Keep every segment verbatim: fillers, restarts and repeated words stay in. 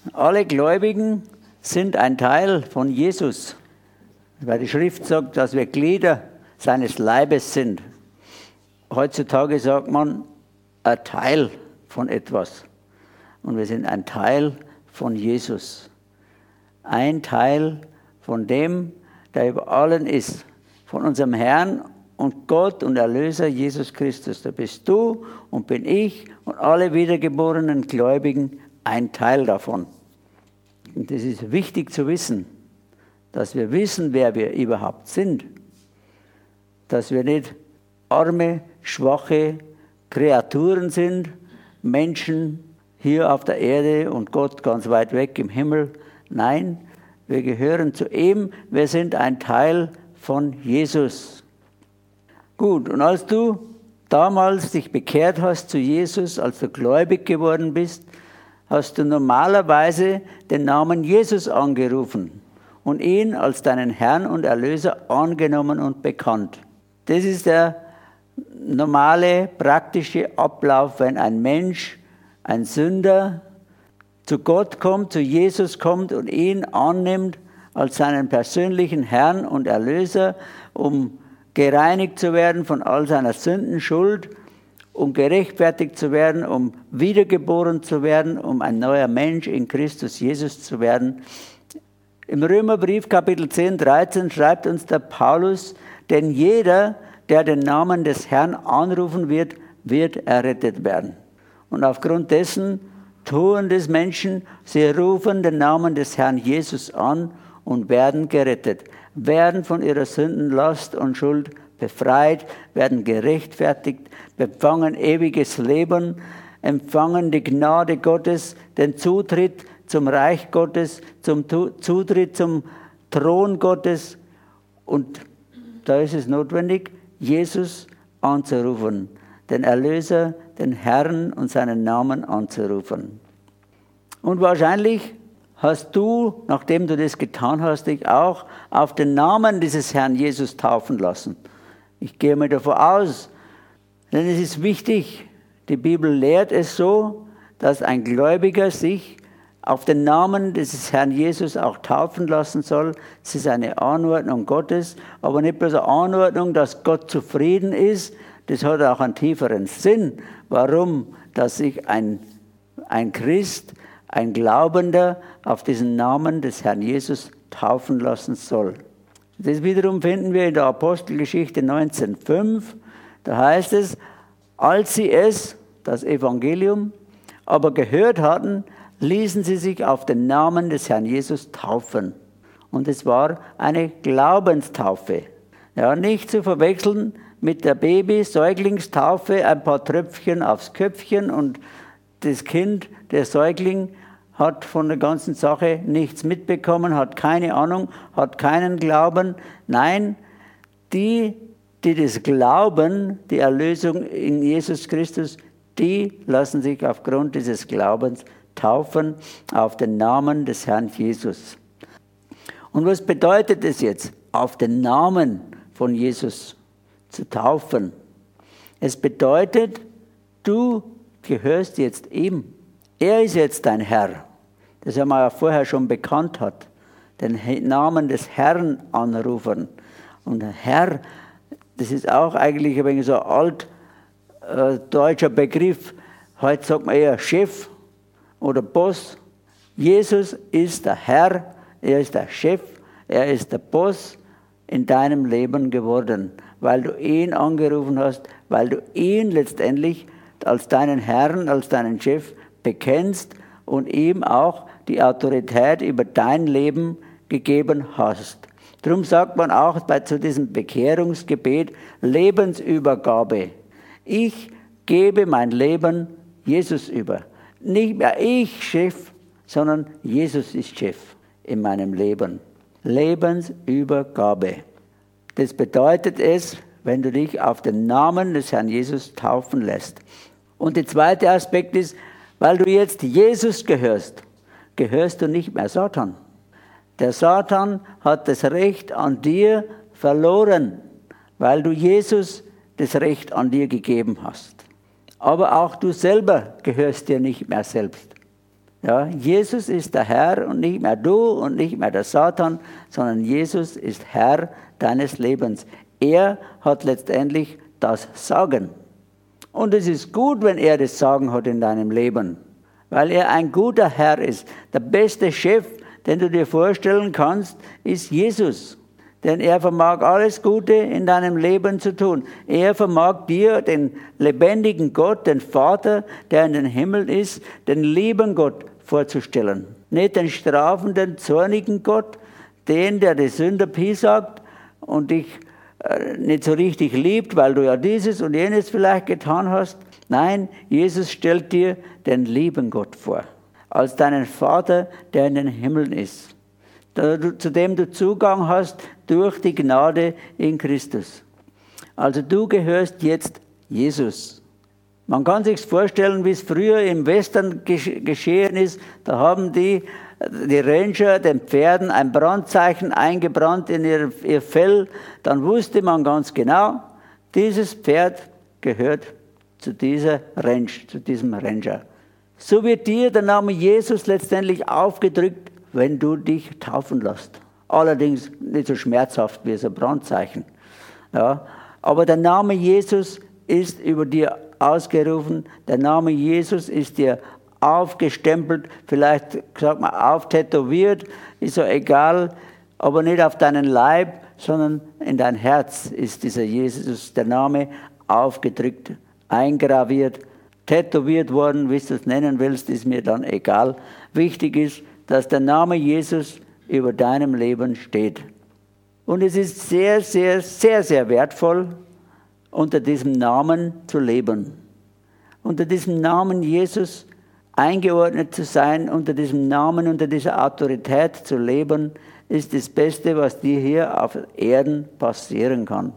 Alle Gläubigen sind ein Teil von Jesus, weil die Schrift sagt, dass wir Glieder seines Leibes sind. Heutzutage sagt man, ein Teil von etwas. Und wir sind ein Teil von Jesus. Ein Teil von dem, der über allen ist. Von unserem Herrn und Gott und Erlöser Jesus Christus. Da bist du und bin ich und alle wiedergeborenen Gläubigen ein Teil davon. Und das ist wichtig zu wissen, dass wir wissen, wer wir überhaupt sind. Dass wir nicht arme, schwache Kreaturen sind, Menschen hier auf der Erde und Gott ganz weit weg im Himmel. Nein, wir gehören zu ihm, wir sind ein Teil von Jesus. Gut, und als du damals dich bekehrt hast zu Jesus, als du gläubig geworden bist, hast du normalerweise den Namen Jesus angerufen und ihn als deinen Herrn und Erlöser angenommen und bekannt. Das ist der normale, praktische Ablauf, wenn ein Mensch, ein Sünder, zu Gott kommt, zu Jesus kommt und ihn annimmt als seinen persönlichen Herrn und Erlöser, um gereinigt zu werden von all seiner Sünden, Schuld, um gerechtfertigt zu werden, um wiedergeboren zu werden, um ein neuer Mensch in Christus Jesus zu werden. Im Römerbrief Kapitel zehn, dreizehn schreibt uns der Paulus, denn jeder, der den Namen des Herrn anrufen wird, wird errettet werden. Und aufgrund dessen tun das Menschen, sie rufen den Namen des Herrn Jesus an und werden gerettet, werden von ihrer Sündenlast und Schuld befreit, werden gerechtfertigt, empfangen ewiges Leben, empfangen die Gnade Gottes, den Zutritt zum Reich Gottes, zum Zutritt zum Thron Gottes. Und da ist es notwendig, Jesus anzurufen, den Erlöser, den Herrn und seinen Namen anzurufen. Und wahrscheinlich hast du, nachdem du das getan hast, dich auch auf den Namen dieses Herrn Jesus taufen lassen. Ich gehe mal davon aus, denn es ist wichtig, die Bibel lehrt es so, dass ein Gläubiger sich auf den Namen dieses Herrn Jesus auch taufen lassen soll. Es ist eine Anordnung Gottes, aber nicht bloß eine Anordnung, dass Gott zufrieden ist. Das hat auch einen tieferen Sinn. Warum? Dass sich ein, ein Christ, ein Glaubender auf diesen Namen des Herrn Jesus taufen lassen soll. Das wiederum finden wir in der Apostelgeschichte neunzehn fünf. Da heißt es, als sie es, das Evangelium, aber gehört hatten, ließen sie sich auf den Namen des Herrn Jesus taufen. Und es war eine Glaubenstaufe. Ja, nicht zu verwechseln mit der Baby-Säuglingstaufe, ein paar Tröpfchen aufs Köpfchen und das Kind, der Säugling, hat von der ganzen Sache nichts mitbekommen, hat keine Ahnung, hat keinen Glauben. Nein, die, die das glauben, die Erlösung in Jesus Christus, die lassen sich aufgrund dieses Glaubens taufen auf den Namen des Herrn Jesus. Und was bedeutet es jetzt, auf den Namen von Jesus zu taufen? Es bedeutet, du gehörst jetzt ihm. Er ist jetzt dein Herr, das er mal vorher schon bekannt hat. Den Namen des Herrn anrufen. Und Herr, das ist auch eigentlich ein wenig so ein altdeutscher Begriff. Heute sagt man eher Chef oder Boss. Jesus ist der Herr, er ist der Chef, er ist der Boss in deinem Leben geworden, weil du ihn angerufen hast, weil du ihn letztendlich als deinen Herrn, als deinen Chef bekennst und ihm auch die Autorität über dein Leben gegeben hast. Darum sagt man auch bei, zu diesem Bekehrungsgebet Lebensübergabe. Ich gebe mein Leben Jesus über. Nicht mehr ich Chef, sondern Jesus ist Chef in meinem Leben. Lebensübergabe. Das bedeutet es, wenn du dich auf den Namen des Herrn Jesus taufen lässt. Und der zweite Aspekt ist, weil du jetzt Jesus gehörst, gehörst du nicht mehr Satan. Der Satan hat das Recht an dir verloren, weil du Jesus das Recht an dir gegeben hast. Aber auch du selber gehörst dir nicht mehr selbst. Ja, Jesus ist der Herr und nicht mehr du und nicht mehr der Satan, sondern Jesus ist Herr deines Lebens. Er hat letztendlich das Sagen. Und es ist gut, wenn er das Sagen hat in deinem Leben, weil er ein guter Herr ist. Der beste Chef, den du dir vorstellen kannst, ist Jesus. Denn er vermag alles Gute in deinem Leben zu tun. Er vermag dir den lebendigen Gott, den Vater, der in den Himmel ist, den lieben Gott vorzustellen. Nicht den strafenden, zornigen Gott, den, der die Sünder piesackt und dich äh, nicht so richtig liebt, weil du ja dieses und jenes vielleicht getan hast. Nein, Jesus stellt dir den lieben Gott vor, als deinen Vater, der in den Himmel ist, zu dem du Zugang hast durch die Gnade in Christus. Also du gehörst jetzt Jesus. Man kann sich vorstellen, wie es früher im Western geschehen ist. Da haben die, die Ranger den Pferden ein Brandzeichen eingebrannt in ihr, ihr Fell. Dann wusste man ganz genau, dieses Pferd gehört zu dieser Range, zu diesem Ranger. So wird dir der Name Jesus letztendlich aufgedrückt, wenn du dich taufen lässt. Allerdings nicht so schmerzhaft wie so ein Brandzeichen. Ja, aber der Name Jesus ist über dir ausgerufen. Der Name Jesus ist dir aufgestempelt, vielleicht sagt man auftätowiert, ist ja egal, aber nicht auf deinen Leib, sondern in dein Herz ist dieser Jesus, der Name, aufgedrückt, eingraviert, tätowiert worden, wie du es nennen willst, ist mir dann egal. Wichtig ist, dass der Name Jesus über deinem Leben steht. Und es ist sehr, sehr, sehr, sehr wertvoll, unter diesem Namen zu leben. Unter diesem Namen Jesus eingeordnet zu sein, unter diesem Namen, unter dieser Autorität zu leben, ist das Beste, was dir hier auf Erden passieren kann.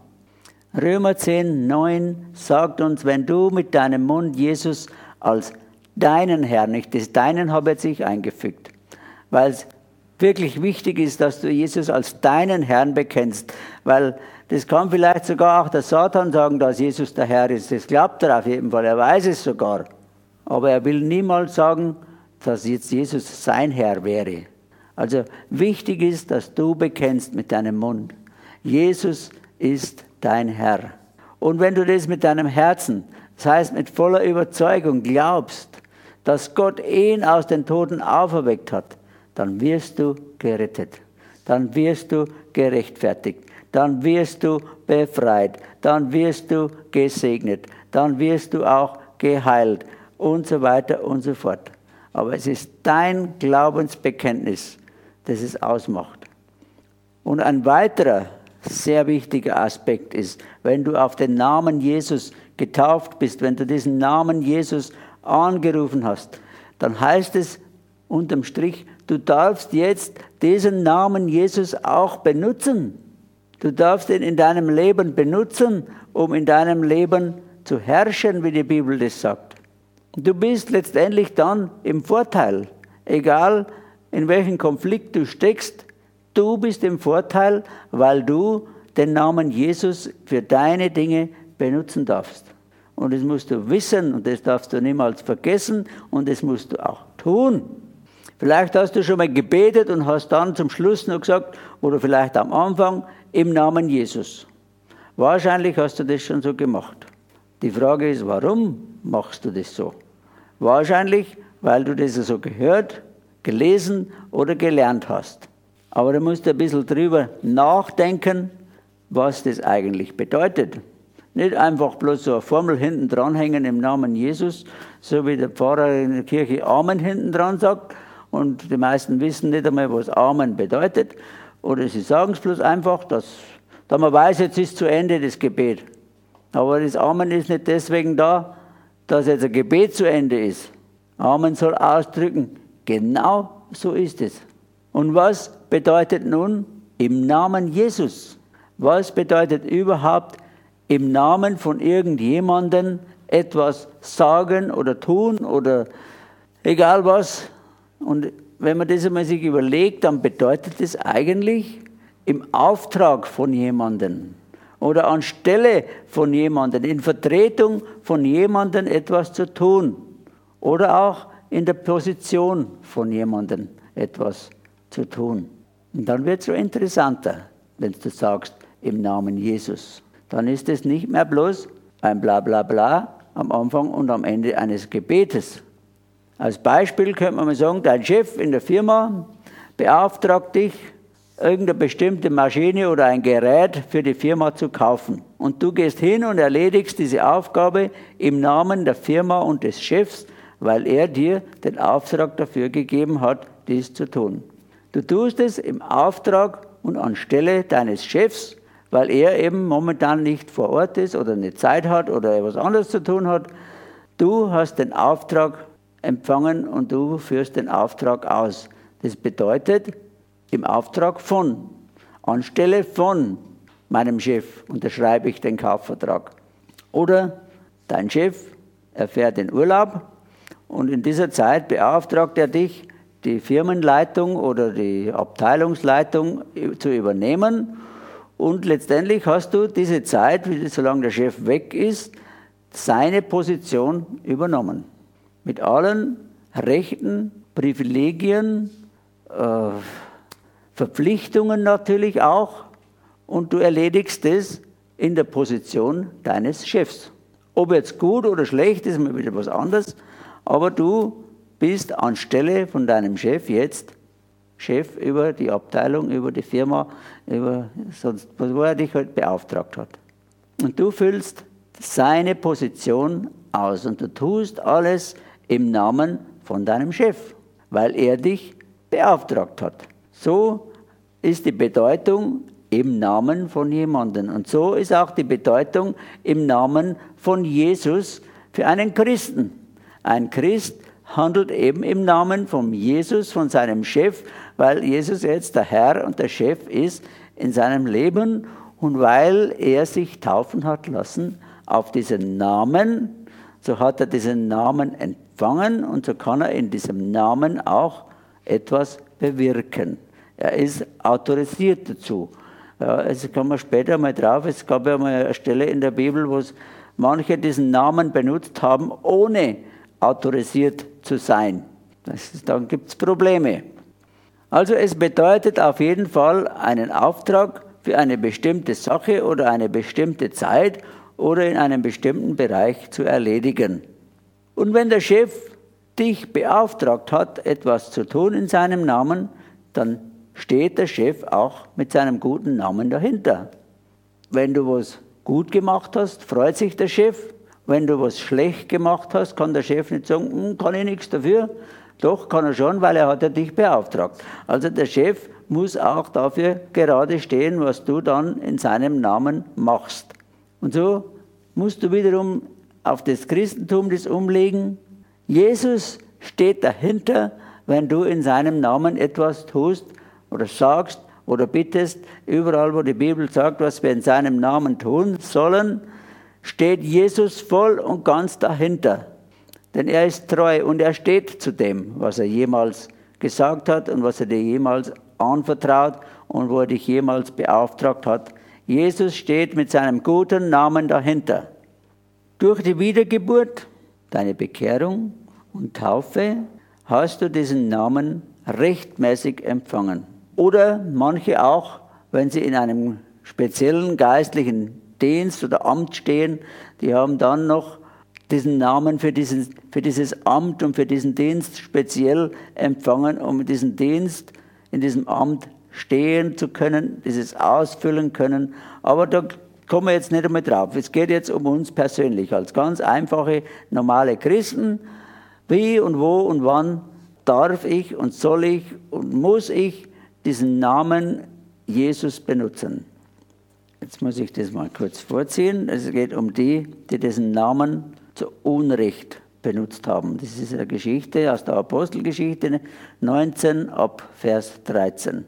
Römer zehn, neun sagt uns, wenn du mit deinem Mund Jesus als deinen Herrn, nicht das deinen habe jetzt ich eingefügt, weil es wirklich wichtig ist, dass du Jesus als deinen Herrn bekennst, weil das kann vielleicht sogar auch der Satan sagen, dass Jesus der Herr ist. Das glaubt er auf jeden Fall, er weiß es sogar. Aber er will niemals sagen, dass jetzt Jesus sein Herr wäre. Also wichtig ist, dass du bekennst mit deinem Mund, Jesus ist dein Herr. Und wenn du das mit deinem Herzen, das heißt mit voller Überzeugung glaubst, dass Gott ihn aus den Toten auferweckt hat, dann wirst du gerettet, dann wirst du gerechtfertigt, dann wirst du befreit, dann wirst du gesegnet, dann wirst du auch geheilt und so weiter und so fort. Aber es ist dein Glaubensbekenntnis, das es ausmacht. Und ein weiterer sehr wichtiger Aspekt ist, wenn du auf den Namen Jesus getauft bist, wenn du diesen Namen Jesus angerufen hast, dann heißt es unterm Strich, du darfst jetzt diesen Namen Jesus auch benutzen. Du darfst ihn in deinem Leben benutzen, um in deinem Leben zu herrschen, wie die Bibel das sagt. Du bist letztendlich dann im Vorteil, egal in welchem Konflikt du steckst, du bist im Vorteil, weil du den Namen Jesus für deine Dinge benutzen darfst. Und das musst du wissen und das darfst du niemals vergessen und das musst du auch tun. Vielleicht hast du schon mal gebetet und hast dann zum Schluss noch gesagt, oder vielleicht am Anfang, im Namen Jesus. Wahrscheinlich hast du das schon so gemacht. Die Frage ist, warum machst du das so? Wahrscheinlich, weil du das so gehört, gelesen oder gelernt hast. Aber du musst ein bisschen drüber nachdenken, was das eigentlich bedeutet. Nicht einfach bloß so eine Formel hinten dranhängen im Namen Jesus, so wie der Pfarrer in der Kirche Amen hinten dran sagt. Und die meisten wissen nicht einmal, was Amen bedeutet. Oder sie sagen es bloß einfach, dass, dass man weiß, jetzt ist zu Ende das Gebet. Aber das Amen ist nicht deswegen da, dass jetzt ein Gebet zu Ende ist. Amen soll ausdrücken, genau so ist es. Und was bedeutet nun im Namen Jesus? Was bedeutet überhaupt im Namen von irgendjemandem etwas sagen oder tun oder egal was? Und wenn man das einmal sich überlegt, dann bedeutet es eigentlich im Auftrag von jemandem oder anstelle von jemandem, in Vertretung von jemandem etwas zu tun oder auch in der Position von jemandem etwas zu tun. Und dann wird es so interessanter, wenn du sagst, im Namen Jesus. Dann ist es nicht mehr bloß ein Blablabla am Anfang und am Ende eines Gebetes. Als Beispiel könnte man mal sagen, dein Chef in der Firma beauftragt dich, irgendeine bestimmte Maschine oder ein Gerät für die Firma zu kaufen. Und du gehst hin und erledigst diese Aufgabe im Namen der Firma und des Chefs, weil er dir den Auftrag dafür gegeben hat, dies zu tun. Du tust es im Auftrag und anstelle deines Chefs, weil er eben momentan nicht vor Ort ist oder nicht Zeit hat oder etwas anderes zu tun hat. Du hast den Auftrag empfangen und du führst den Auftrag aus. Das bedeutet, im Auftrag von, anstelle von meinem Chef unterschreibe ich den Kaufvertrag. Oder dein Chef erfährt den Urlaub und in dieser Zeit beauftragt er dich, die Firmenleitung oder die Abteilungsleitung zu übernehmen. Und letztendlich hast du diese Zeit, solange der Chef weg ist, seine Position übernommen. Mit allen Rechten, Privilegien, äh, Verpflichtungen natürlich auch. Und du erledigst es in der Position deines Chefs. Ob jetzt gut oder schlecht, ist mal wieder was anderes. Aber du bist anstelle von deinem Chef jetzt Chef über die Abteilung, über die Firma, über sonst, wo er dich halt beauftragt hat. Und du füllst seine Position aus und du tust alles im Namen von deinem Chef, weil er dich beauftragt hat. So ist die Bedeutung im Namen von jemandem. Und so ist auch die Bedeutung im Namen von Jesus für einen Christen. Ein Christ handelt eben im Namen von Jesus, von seinem Chef, weil Jesus jetzt der Herr und der Chef ist in seinem Leben und weil er sich taufen hat lassen auf diesen Namen, so hat er diesen Namen empfangen und so kann er in diesem Namen auch etwas bewirken. Er ist autorisiert dazu. Ja, jetzt kommen wir später mal drauf. Es gab ja mal eine Stelle in der Bibel, wo es manche diesen Namen benutzt haben, ohne autorisiert zu sein. Das ist, dann gibt es Probleme. Also es bedeutet auf jeden Fall einen Auftrag für eine bestimmte Sache oder eine bestimmte Zeit oder in einem bestimmten Bereich zu erledigen. Und wenn der Chef dich beauftragt hat, etwas zu tun in seinem Namen, dann steht der Chef auch mit seinem guten Namen dahinter. Wenn du was gut gemacht hast, freut sich der Chef. Wenn du was schlecht gemacht hast, kann der Chef nicht sagen, hm, kann ich nichts dafür. Doch, kann er schon, weil er hat ja dich beauftragt. Also der Chef muss auch dafür gerade stehen, was du dann in seinem Namen machst. Und so musst du wiederum auf das Christentum das umlegen. Jesus steht dahinter, wenn du in seinem Namen etwas tust oder sagst oder bittest. Überall, wo die Bibel sagt, was wir in seinem Namen tun sollen, steht Jesus voll und ganz dahinter. Denn er ist treu und er steht zu dem, was er jemals gesagt hat und was er dir jemals anvertraut und wo er dich jemals beauftragt hat. Jesus steht mit seinem guten Namen dahinter. Durch die Wiedergeburt, deine Bekehrung und Taufe, hast du diesen Namen rechtmäßig empfangen. Oder manche auch, wenn sie in einem speziellen geistlichen Dienst oder Amt stehen, die haben dann noch diesen Namen für, diesen, für dieses Amt und für diesen Dienst speziell empfangen, um diesen Dienst in diesem Amt stehen zu können, dieses ausfüllen können. Aber da kommen wir jetzt nicht einmal drauf. Es geht jetzt um uns persönlich, als ganz einfache, normale Christen. Wie und wo und wann darf ich und soll ich und muss ich diesen Namen Jesus benutzen? Jetzt muss ich das mal kurz vorziehen. Es geht um die, die diesen Namen zu Unrecht benutzt haben. Das ist eine Geschichte aus der Apostelgeschichte neunzehn ab Vers dreizehn.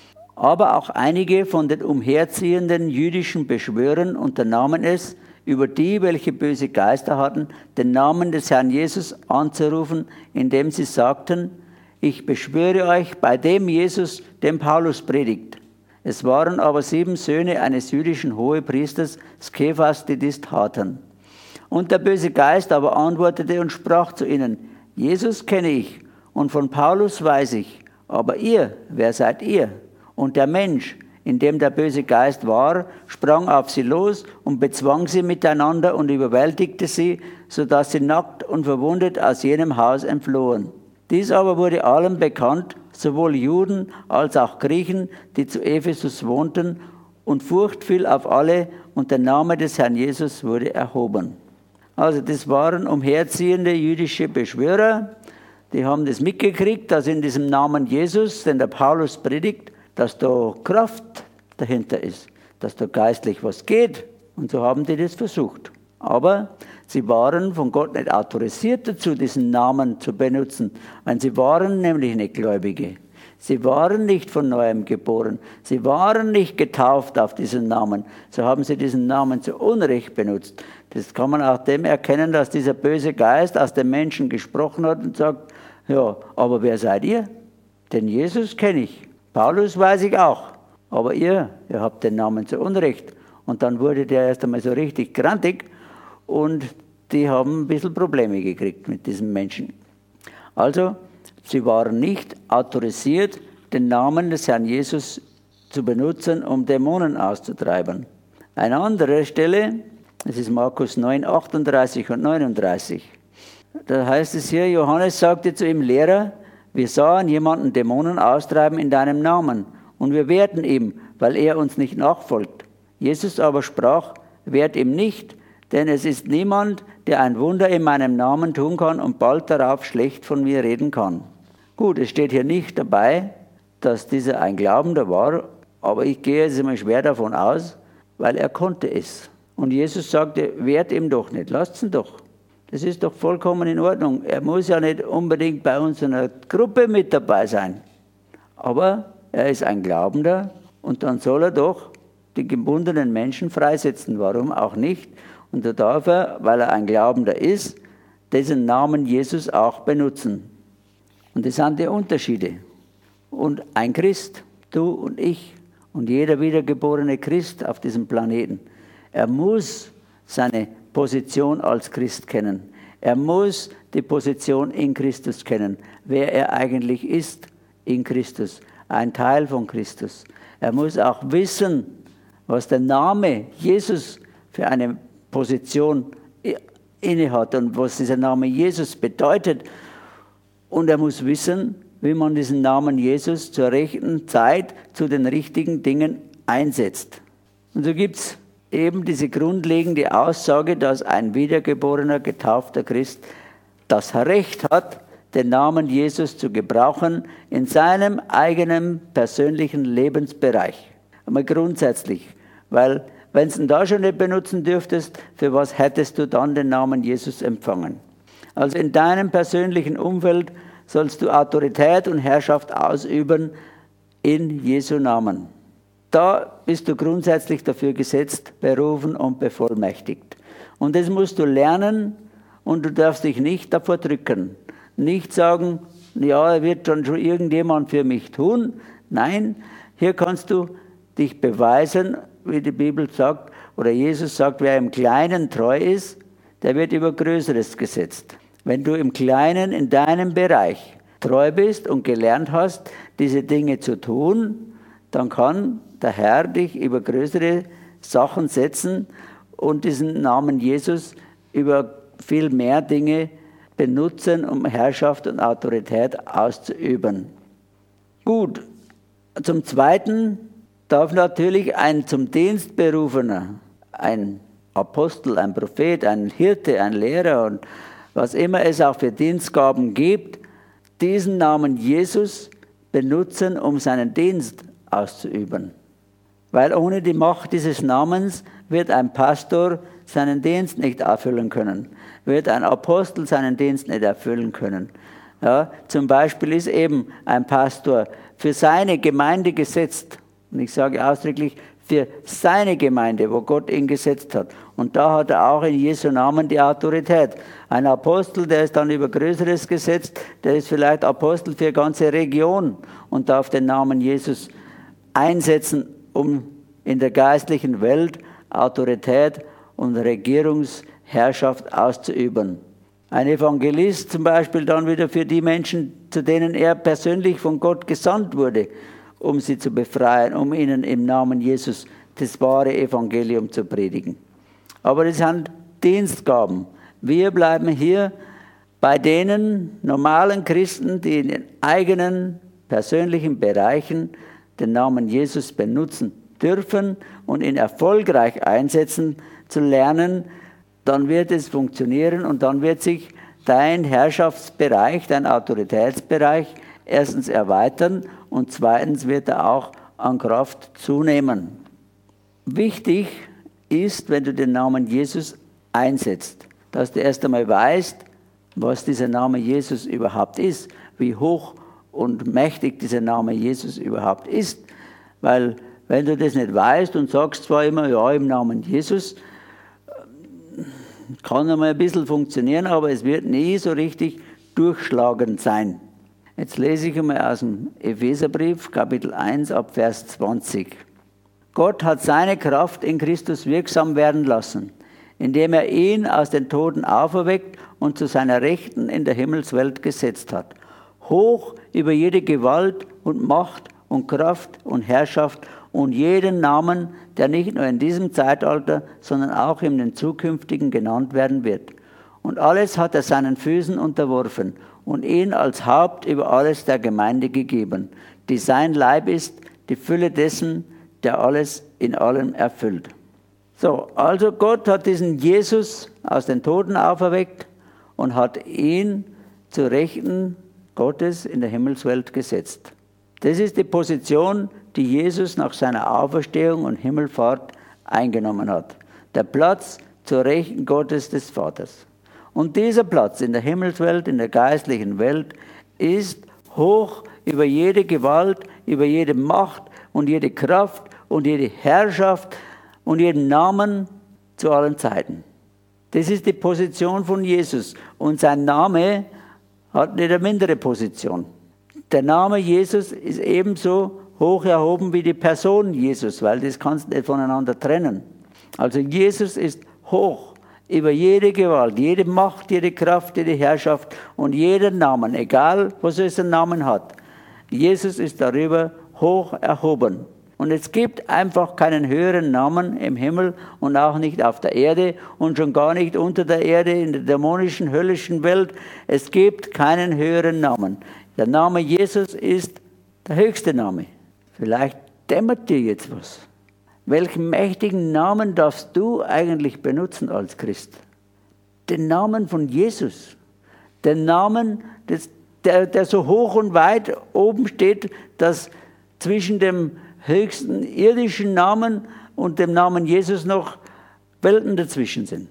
Aber auch einige von den umherziehenden jüdischen Beschwörern unternahmen es, über die, welche böse Geister hatten, den Namen des Herrn Jesus anzurufen, indem sie sagten, ich beschwöre euch bei dem Jesus, dem Paulus predigt. Es waren aber sieben Söhne eines jüdischen Hohepriesters, Skephas, die dies taten. Und der böse Geist aber antwortete und sprach zu ihnen, Jesus kenne ich und von Paulus weiß ich. Aber ihr, wer seid ihr? Und der Mensch, in dem der böse Geist war, sprang auf sie los und bezwang sie miteinander und überwältigte sie, sodass sie nackt und verwundet aus jenem Haus entflohen. Dies aber wurde allen bekannt, sowohl Juden als auch Griechen, die zu Ephesus wohnten, und Furcht fiel auf alle, und der Name des Herrn Jesus wurde erhoben. Also das waren umherziehende jüdische Beschwörer, die haben das mitgekriegt, dass in diesem Namen Jesus, den der Paulus predigt, dass da Kraft dahinter ist, dass da geistlich was geht. Und so haben die das versucht. Aber sie waren von Gott nicht autorisiert dazu, diesen Namen zu benutzen, weil sie waren nämlich nicht Gläubige. Sie waren nicht von Neuem geboren. Sie waren nicht getauft auf diesen Namen. So haben sie diesen Namen zu Unrecht benutzt. Das kann man auch dem erkennen, dass dieser böse Geist aus dem Menschen gesprochen hat und sagt, ja, aber wer seid ihr? Den Jesus kenne ich. Paulus weiß ich auch. Aber ihr, ihr habt den Namen zu Unrecht. Und dann wurde der erst einmal so richtig grantig und die haben ein bisschen Probleme gekriegt mit diesem Menschen. Also, sie waren nicht autorisiert, den Namen des Herrn Jesus zu benutzen, um Dämonen auszutreiben. Eine andere Stelle, das ist Markus neun, achtunddreißig und neununddreißig. Da heißt es hier, Johannes sagte zu ihm, Lehrer, wir sahen jemanden Dämonen austreiben in deinem Namen und wir wehrten ihm, weil er uns nicht nachfolgt. Jesus aber sprach, wehrt ihm nicht, denn es ist niemand, der ein Wunder in meinem Namen tun kann und bald darauf schlecht von mir reden kann. Gut, es steht hier nicht dabei, dass dieser ein Glaubender war, aber ich gehe jetzt immer schwer davon aus, weil er konnte es. Und Jesus sagte, wehrt ihm doch nicht, lasst ihn doch. Das ist doch vollkommen in Ordnung. Er muss ja nicht unbedingt bei uns in einer Gruppe mit dabei sein. Aber er ist ein Glaubender und dann soll er doch die gebundenen Menschen freisetzen. Warum auch nicht? Und da darf er, weil er ein Glaubender ist, diesen Namen Jesus auch benutzen. Und das sind die Unterschiede. Und ein Christ, du und ich und jeder wiedergeborene Christ auf diesem Planeten, er muss seine Position als Christ kennen. Er muss die Position in Christus kennen, wer er eigentlich ist in Christus, ein Teil von Christus. Er muss auch wissen, was der Name Jesus für eine Position innehat und was dieser Name Jesus bedeutet. Und er muss wissen, wie man diesen Namen Jesus zur rechten Zeit zu den richtigen Dingen einsetzt. Und so gibt es eben diese grundlegende Aussage, dass ein wiedergeborener, getaufter Christ das Recht hat, den Namen Jesus zu gebrauchen in seinem eigenen persönlichen Lebensbereich. Einmal grundsätzlich, weil wenn du ihn da schon nicht benutzen dürftest, für was hättest du dann den Namen Jesus empfangen? Also in deinem persönlichen Umfeld sollst du Autorität und Herrschaft ausüben in Jesu Namen. Da bist du grundsätzlich dafür gesetzt, berufen und bevollmächtigt. Und das musst du lernen und du darfst dich nicht davor drücken. Nicht sagen, ja, wird dann schon irgendjemand für mich tun. Nein, hier kannst du dich beweisen, wie die Bibel sagt, oder Jesus sagt, wer im Kleinen treu ist, der wird über Größeres gesetzt. Wenn du im Kleinen in deinem Bereich treu bist und gelernt hast, diese Dinge zu tun, dann kann der Herr dich über größere Sachen setzen und diesen Namen Jesus über viel mehr Dinge benutzen, um Herrschaft und Autorität auszuüben. Gut, zum Zweiten darf natürlich ein zum Dienst berufener, ein Apostel, ein Prophet, ein Hirte, ein Lehrer und was immer es auch für Dienstgaben gibt, diesen Namen Jesus benutzen, um seinen Dienst auszuüben. Weil ohne die Macht dieses Namens wird ein Pastor seinen Dienst nicht erfüllen können, wird ein Apostel seinen Dienst nicht erfüllen können. Ja, zum Beispiel ist eben ein Pastor für seine Gemeinde gesetzt. Und ich sage ausdrücklich, für seine Gemeinde, wo Gott ihn gesetzt hat. Und da hat er auch in Jesu Namen die Autorität. Ein Apostel, der ist dann über Größeres gesetzt, der ist vielleicht Apostel für eine ganze Region und darf den Namen Jesus einsetzen, um in der geistlichen Welt Autorität und Regierungsherrschaft auszuüben. Ein Evangelist zum Beispiel dann wieder für die Menschen, zu denen er persönlich von Gott gesandt wurde, um sie zu befreien, um ihnen im Namen Jesus das wahre Evangelium zu predigen. Aber das sind Dienstgaben. Wir bleiben hier bei denen normalen Christen, die in den eigenen persönlichen Bereichen den Namen Jesus benutzen dürfen und ihn erfolgreich einsetzen zu lernen, dann wird es funktionieren und dann wird sich dein Herrschaftsbereich, dein Autoritätsbereich erstens erweitern und zweitens wird er auch an Kraft zunehmen. Wichtig ist, wenn du den Namen Jesus einsetzt, dass du erst einmal weißt, was dieser Name Jesus überhaupt ist, wie hoch und mächtig dieser Name Jesus überhaupt ist. Weil wenn du das nicht weißt und sagst zwar immer, ja, im Namen Jesus, kann einmal ein bisschen funktionieren, aber es wird nie so richtig durchschlagend sein. Jetzt lese ich einmal aus dem Epheserbrief, Kapitel eins, ab Vers zwanzig. Gott hat seine Kraft in Christus wirksam werden lassen, indem er ihn aus den Toten auferweckt und zu seiner Rechten in der Himmelswelt gesetzt hat. Hoch über jede Gewalt und Macht und Kraft und Herrschaft und jeden Namen, der nicht nur in diesem Zeitalter, sondern auch in den zukünftigen genannt werden wird. Und alles hat er seinen Füßen unterworfen und ihn als Haupt über alles der Gemeinde gegeben, die sein Leib ist, die Fülle dessen, der alles in allem erfüllt. So, also Gott hat diesen Jesus aus den Toten auferweckt und hat ihn zur Rechten Gottes in der Himmelswelt gesetzt. Das ist die Position, die Jesus nach seiner Auferstehung und Himmelfahrt eingenommen hat. Der Platz zur Rechten Gottes des Vaters. Und dieser Platz in der Himmelswelt, in der geistlichen Welt, ist hoch über jede Gewalt, über jede Macht und jede Kraft und jede Herrschaft und jeden Namen zu allen Zeiten. Das ist die Position von Jesus. Und sein Name hat nicht eine mindere Position. Der Name Jesus ist ebenso hoch erhoben wie die Person Jesus, weil das kannst du nicht voneinander trennen. Also Jesus ist hoch über jede Gewalt, jede Macht, jede Kraft, jede Herrschaft und jeden Namen, egal was er einen Namen hat. Jesus ist darüber hoch erhoben. Und es gibt einfach keinen höheren Namen im Himmel und auch nicht auf der Erde und schon gar nicht unter der Erde in der dämonischen, höllischen Welt. Es gibt keinen höheren Namen. Der Name Jesus ist der höchste Name. Vielleicht dämmert dir jetzt was. Welchen mächtigen Namen darfst du eigentlich benutzen als Christ? Den Namen von Jesus. Den Namen, des, der, der so hoch und weit oben steht, dass zwischen dem höchsten irdischen Namen und dem Namen Jesus noch Welten dazwischen sind.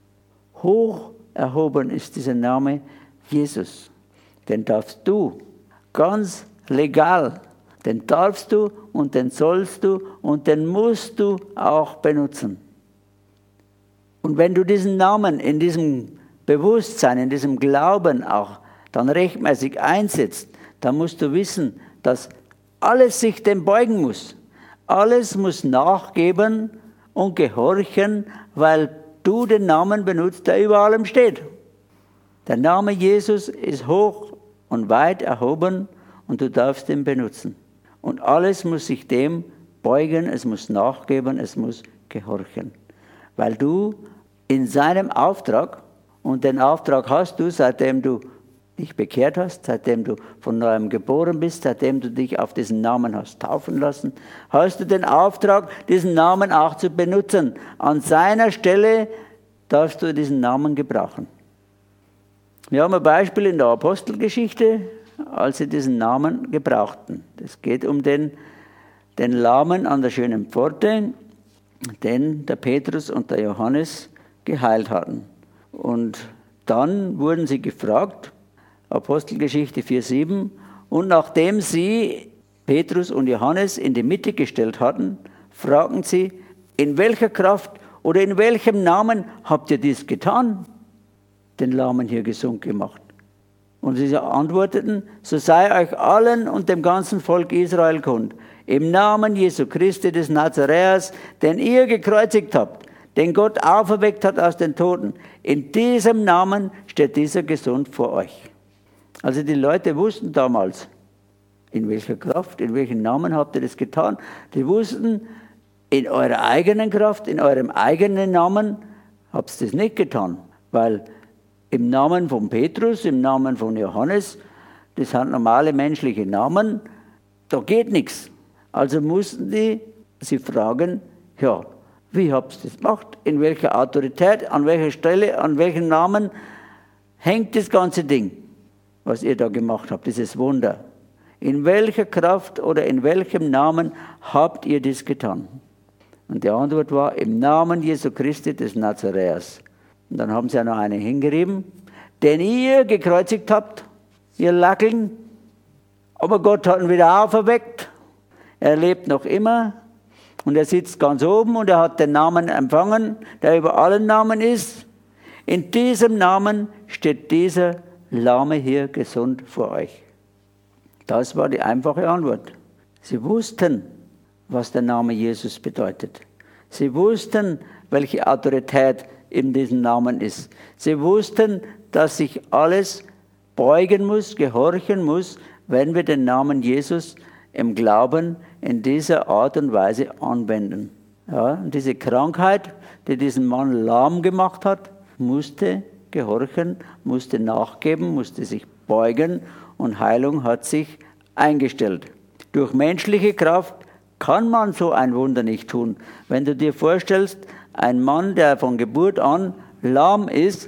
Hoch erhoben ist dieser Name Jesus. Den darfst du ganz legal, den darfst du und den sollst du und den musst du auch benutzen. Und wenn du diesen Namen in diesem Bewusstsein, in diesem Glauben auch dann rechtmäßig einsetzt, dann musst du wissen, dass alles sich dem beugen muss. Alles muss nachgeben und gehorchen, weil du den Namen benutzt, der über allem steht. Der Name Jesus ist hoch und weit erhoben und du darfst ihn benutzen. Und alles muss sich dem beugen, es muss nachgeben, es muss gehorchen. Weil du in seinem Auftrag, und den Auftrag hast du, seitdem du dich bekehrt hast, seitdem du von neuem geboren bist, seitdem du dich auf diesen Namen hast taufen lassen, hast du den Auftrag, diesen Namen auch zu benutzen. An seiner Stelle darfst du diesen Namen gebrauchen. Wir haben ein Beispiel in der Apostelgeschichte, als sie diesen Namen gebrauchten. Es geht um den, den Lahmen an der schönen Pforte, den der Petrus und der Johannes geheilt hatten. Und dann wurden sie gefragt, Apostelgeschichte vier sieben, und nachdem sie Petrus und Johannes in die Mitte gestellt hatten, fragten sie, in welcher Kraft oder in welchem Namen habt ihr dies getan? Den Lahmen hier gesund gemacht. Und sie antworteten, so sei euch allen und dem ganzen Volk Israel kund, im Namen Jesu Christi des Nazaräers, den ihr gekreuzigt habt, den Gott auferweckt hat aus den Toten. In diesem Namen steht dieser gesund vor euch. Also die Leute wussten damals, in welcher Kraft, in welchem Namen habt ihr das getan. Die wussten, in eurer eigenen Kraft, in eurem eigenen Namen habt ihr das nicht getan. Weil im Namen von Petrus, im Namen von Johannes, das sind normale menschliche Namen, da geht nichts. Also mussten die sie fragen, ja, wie habt ihr das gemacht? In welcher Autorität, an welcher Stelle, an welchem Namen hängt das ganze Ding, was ihr da gemacht habt, dieses Wunder? In welcher Kraft oder in welchem Namen habt ihr das getan? Und die Antwort war, im Namen Jesu Christi des Nazaräers. Und dann haben sie ja noch einen hingerieben, den ihr gekreuzigt habt, ihr Lackeln. Aber Gott hat ihn wieder auferweckt. Er lebt noch immer. Und er sitzt ganz oben und er hat den Namen empfangen, der über allen Namen ist. In diesem Namen steht dieser Lahme hier gesund vor euch. Das war die einfache Antwort. Sie wussten, was der Name Jesus bedeutet. Sie wussten, welche Autorität in diesem Namen ist. Sie wussten, dass sich alles beugen muss, gehorchen muss, wenn wir den Namen Jesus im Glauben in dieser Art und Weise anwenden. Ja, und diese Krankheit, die diesen Mann lahm gemacht hat, musste gehorchen, musste nachgeben, musste sich beugen und Heilung hat sich eingestellt. Durch menschliche Kraft kann man so ein Wunder nicht tun. Wenn du dir vorstellst, ein Mann, der von Geburt an lahm ist,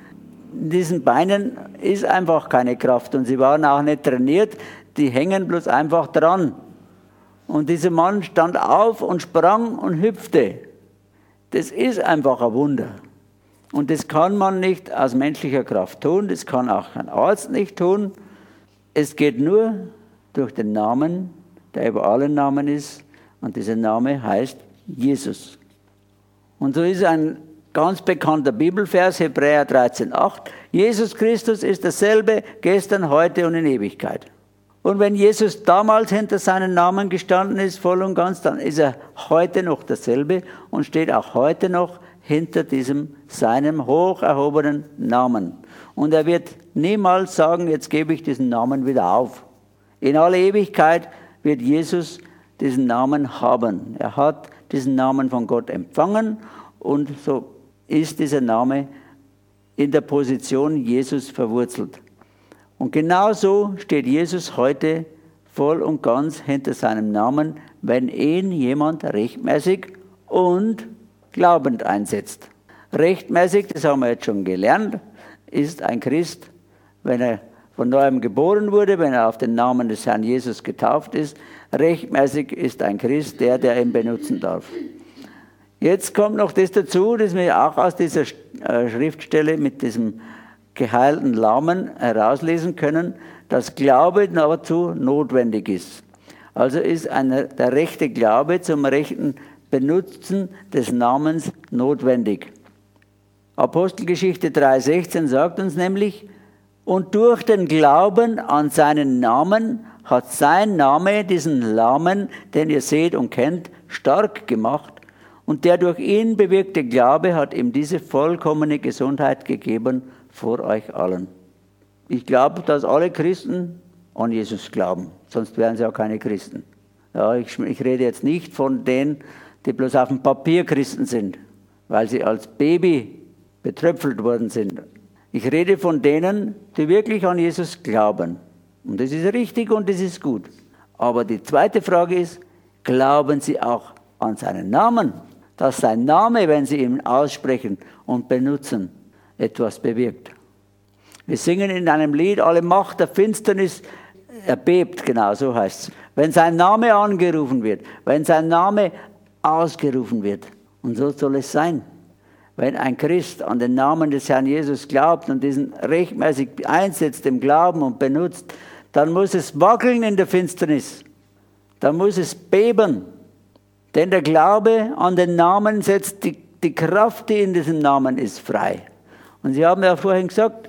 in diesen Beinen ist einfach keine Kraft und sie waren auch nicht trainiert, die hängen bloß einfach dran. Und dieser Mann stand auf und sprang und hüpfte. Das ist einfach ein Wunder. Und das kann man nicht aus menschlicher Kraft tun, das kann auch ein Arzt nicht tun. Es geht nur durch den Namen, der über allen Namen ist. Und dieser Name heißt Jesus. Und so ist ein ganz bekannter Bibelvers, Hebräer dreizehn acht. Jesus Christus ist dasselbe gestern, heute und in Ewigkeit. Und wenn Jesus damals hinter seinen Namen gestanden ist, voll und ganz, dann ist er heute noch dasselbe und steht auch heute noch hinter diesem, seinem hoch erhobenen Namen. Und er wird niemals sagen, jetzt gebe ich diesen Namen wieder auf. In aller Ewigkeit wird Jesus diesen Namen haben. Er hat diesen Namen von Gott empfangen und so ist dieser Name in der Position Jesus verwurzelt. Und genauso steht Jesus heute voll und ganz hinter seinem Namen, wenn ihn jemand rechtmäßig und glaubend einsetzt. Rechtmäßig, das haben wir jetzt schon gelernt, ist ein Christ, wenn er von neuem geboren wurde, wenn er auf den Namen des Herrn Jesus getauft ist. Rechtmäßig ist ein Christ der, der ihn benutzen darf. Jetzt kommt noch das dazu, das wir auch aus dieser Schriftstelle mit diesem geheilten Lahmen herauslesen können, dass Glaube dazu notwendig ist. Also ist eine, der rechte Glaube zum rechten Benutzen des Namens notwendig. Apostelgeschichte drei sechzehn sagt uns nämlich, und durch den Glauben an seinen Namen hat sein Name diesen Lahmen, den ihr seht und kennt, stark gemacht. Und der durch ihn bewirkte Glaube hat ihm diese vollkommene Gesundheit gegeben vor euch allen. Ich glaube, dass alle Christen an Jesus glauben, sonst wären sie auch keine Christen. Ja, ich, ich rede jetzt nicht von denen, die bloß auf dem Papier Christen sind, weil sie als Baby betröpfelt worden sind. Ich rede von denen, die wirklich an Jesus glauben. Und das ist richtig und das ist gut. Aber die zweite Frage ist, glauben sie auch an seinen Namen? Dass sein Name, wenn sie ihn aussprechen und benutzen, etwas bewirkt. Wir singen in einem Lied, alle Macht der Finsternis erbebt, genau so heißt es. Wenn sein Name angerufen wird, wenn sein Name ausgerufen wird. Und so soll es sein. Wenn ein Christ an den Namen des Herrn Jesus glaubt und diesen rechtmäßig einsetzt im Glauben und benutzt, dann muss es wackeln in der Finsternis. Dann muss es beben. Denn der Glaube an den Namen setzt die, die Kraft, die in diesem Namen ist, frei. Und Sie haben ja vorhin gesagt,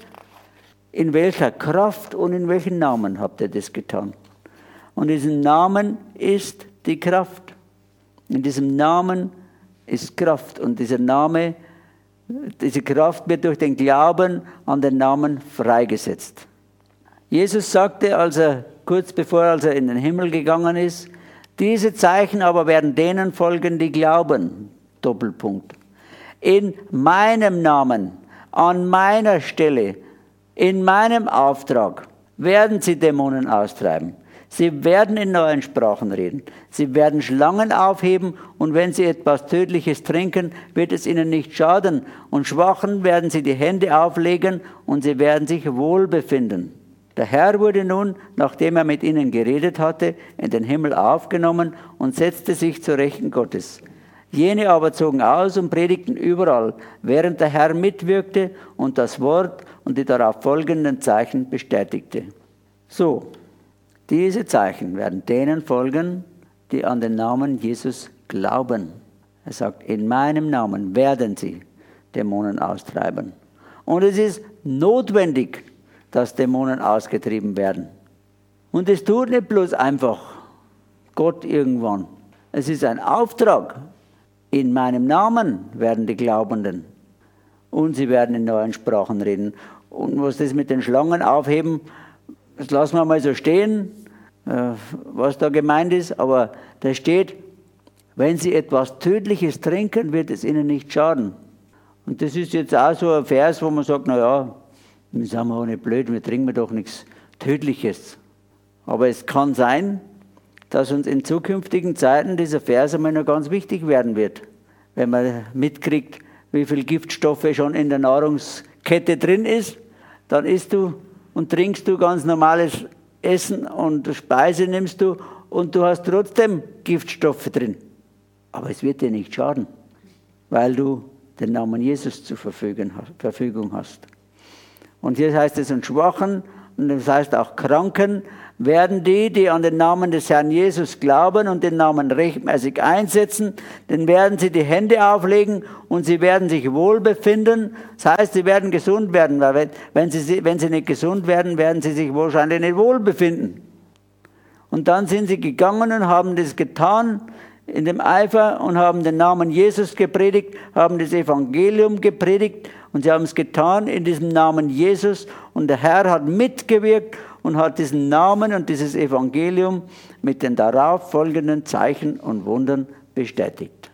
in welcher Kraft und in welchem Namen habt ihr das getan? Und in diesem Namen ist die Kraft. In diesem Namen ist Kraft. Und dieser Name, diese Kraft wird durch den Glauben an den Namen freigesetzt. Jesus sagte, als er, kurz bevor als er in den Himmel gegangen ist, diese Zeichen aber werden denen folgen, die glauben. Doppelpunkt. In meinem Namen, an meiner Stelle, in meinem Auftrag werden sie Dämonen austreiben. Sie werden in neuen Sprachen reden. Sie werden Schlangen aufheben und wenn sie etwas Tödliches trinken, wird es ihnen nicht schaden. Und Schwachen werden sie die Hände auflegen und sie werden sich wohl befinden. Der Herr wurde nun, nachdem er mit ihnen geredet hatte, in den Himmel aufgenommen und setzte sich zur Rechten Gottes. Jene aber zogen aus und predigten überall, während der Herr mitwirkte und das Wort und die darauf folgenden Zeichen bestätigte. So, diese Zeichen werden denen folgen, die an den Namen Jesus glauben. Er sagt, in meinem Namen werden sie Dämonen austreiben. Und es ist notwendig, dass Dämonen ausgetrieben werden. Und es tut nicht bloß einfach Gott irgendwann. Es ist ein Auftrag. In meinem Namen werden die Glaubenden. Und sie werden in neuen Sprachen reden. Und was das mit den Schlangen aufheben, das lassen wir mal so stehen, was da gemeint ist. Aber da steht, wenn sie etwas Tödliches trinken, wird es ihnen nicht schaden. Und das ist jetzt auch so ein Vers, wo man sagt, naja, wir sind wir auch nicht blöd, wir trinken doch nichts Tödliches. Aber es kann sein, dass uns in zukünftigen Zeiten dieser Vers einmal noch ganz wichtig werden wird. Wenn man mitkriegt, wie viel Giftstoffe schon in der Nahrungskette drin ist, dann isst du und trinkst du ganz normales Essen und Speise nimmst du und du hast trotzdem Giftstoffe drin. Aber es wird dir nicht schaden, weil du den Namen Jesus zur Verfügung hast. Und hier heißt es, und Schwachen, und das heißt auch Kranken, werden die, die an den Namen des Herrn Jesus glauben und den Namen rechtmäßig einsetzen, dann werden sie die Hände auflegen und sie werden sich wohlbefinden. Das heißt, sie werden gesund werden, weil wenn sie, wenn sie nicht gesund werden, werden sie sich wahrscheinlich nicht wohlbefinden. Und dann sind sie gegangen und haben das getan in dem Eifer und haben den Namen Jesus gepredigt, haben das Evangelium gepredigt und sie haben es getan in diesem Namen Jesus und der Herr hat mitgewirkt und hat diesen Namen und dieses Evangelium mit den darauf folgenden Zeichen und Wundern bestätigt.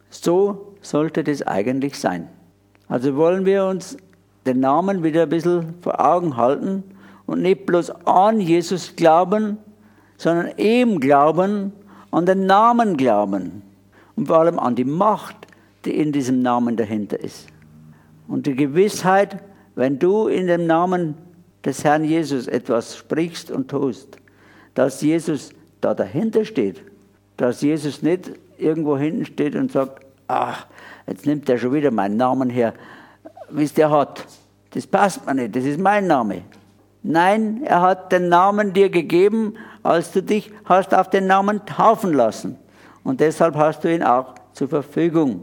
So sollte das eigentlich sein. Also wollen wir uns den Namen wieder ein bisschen vor Augen halten und nicht bloß an Jesus glauben, sondern ihm glauben, an den Namen glauben und vor allem an die Macht, die in diesem Namen dahinter ist. Und die Gewissheit, wenn du in dem Namen des Herrn Jesus etwas sprichst und tust, dass Jesus da dahinter steht, dass Jesus nicht irgendwo hinten steht und sagt, ach, jetzt nimmt er schon wieder meinen Namen her, wie es der hat. Das passt mir nicht, das ist mein Name. Nein, er hat den Namen dir gegeben, als du dich hast auf den Namen taufen lassen. Und deshalb hast du ihn auch zur Verfügung.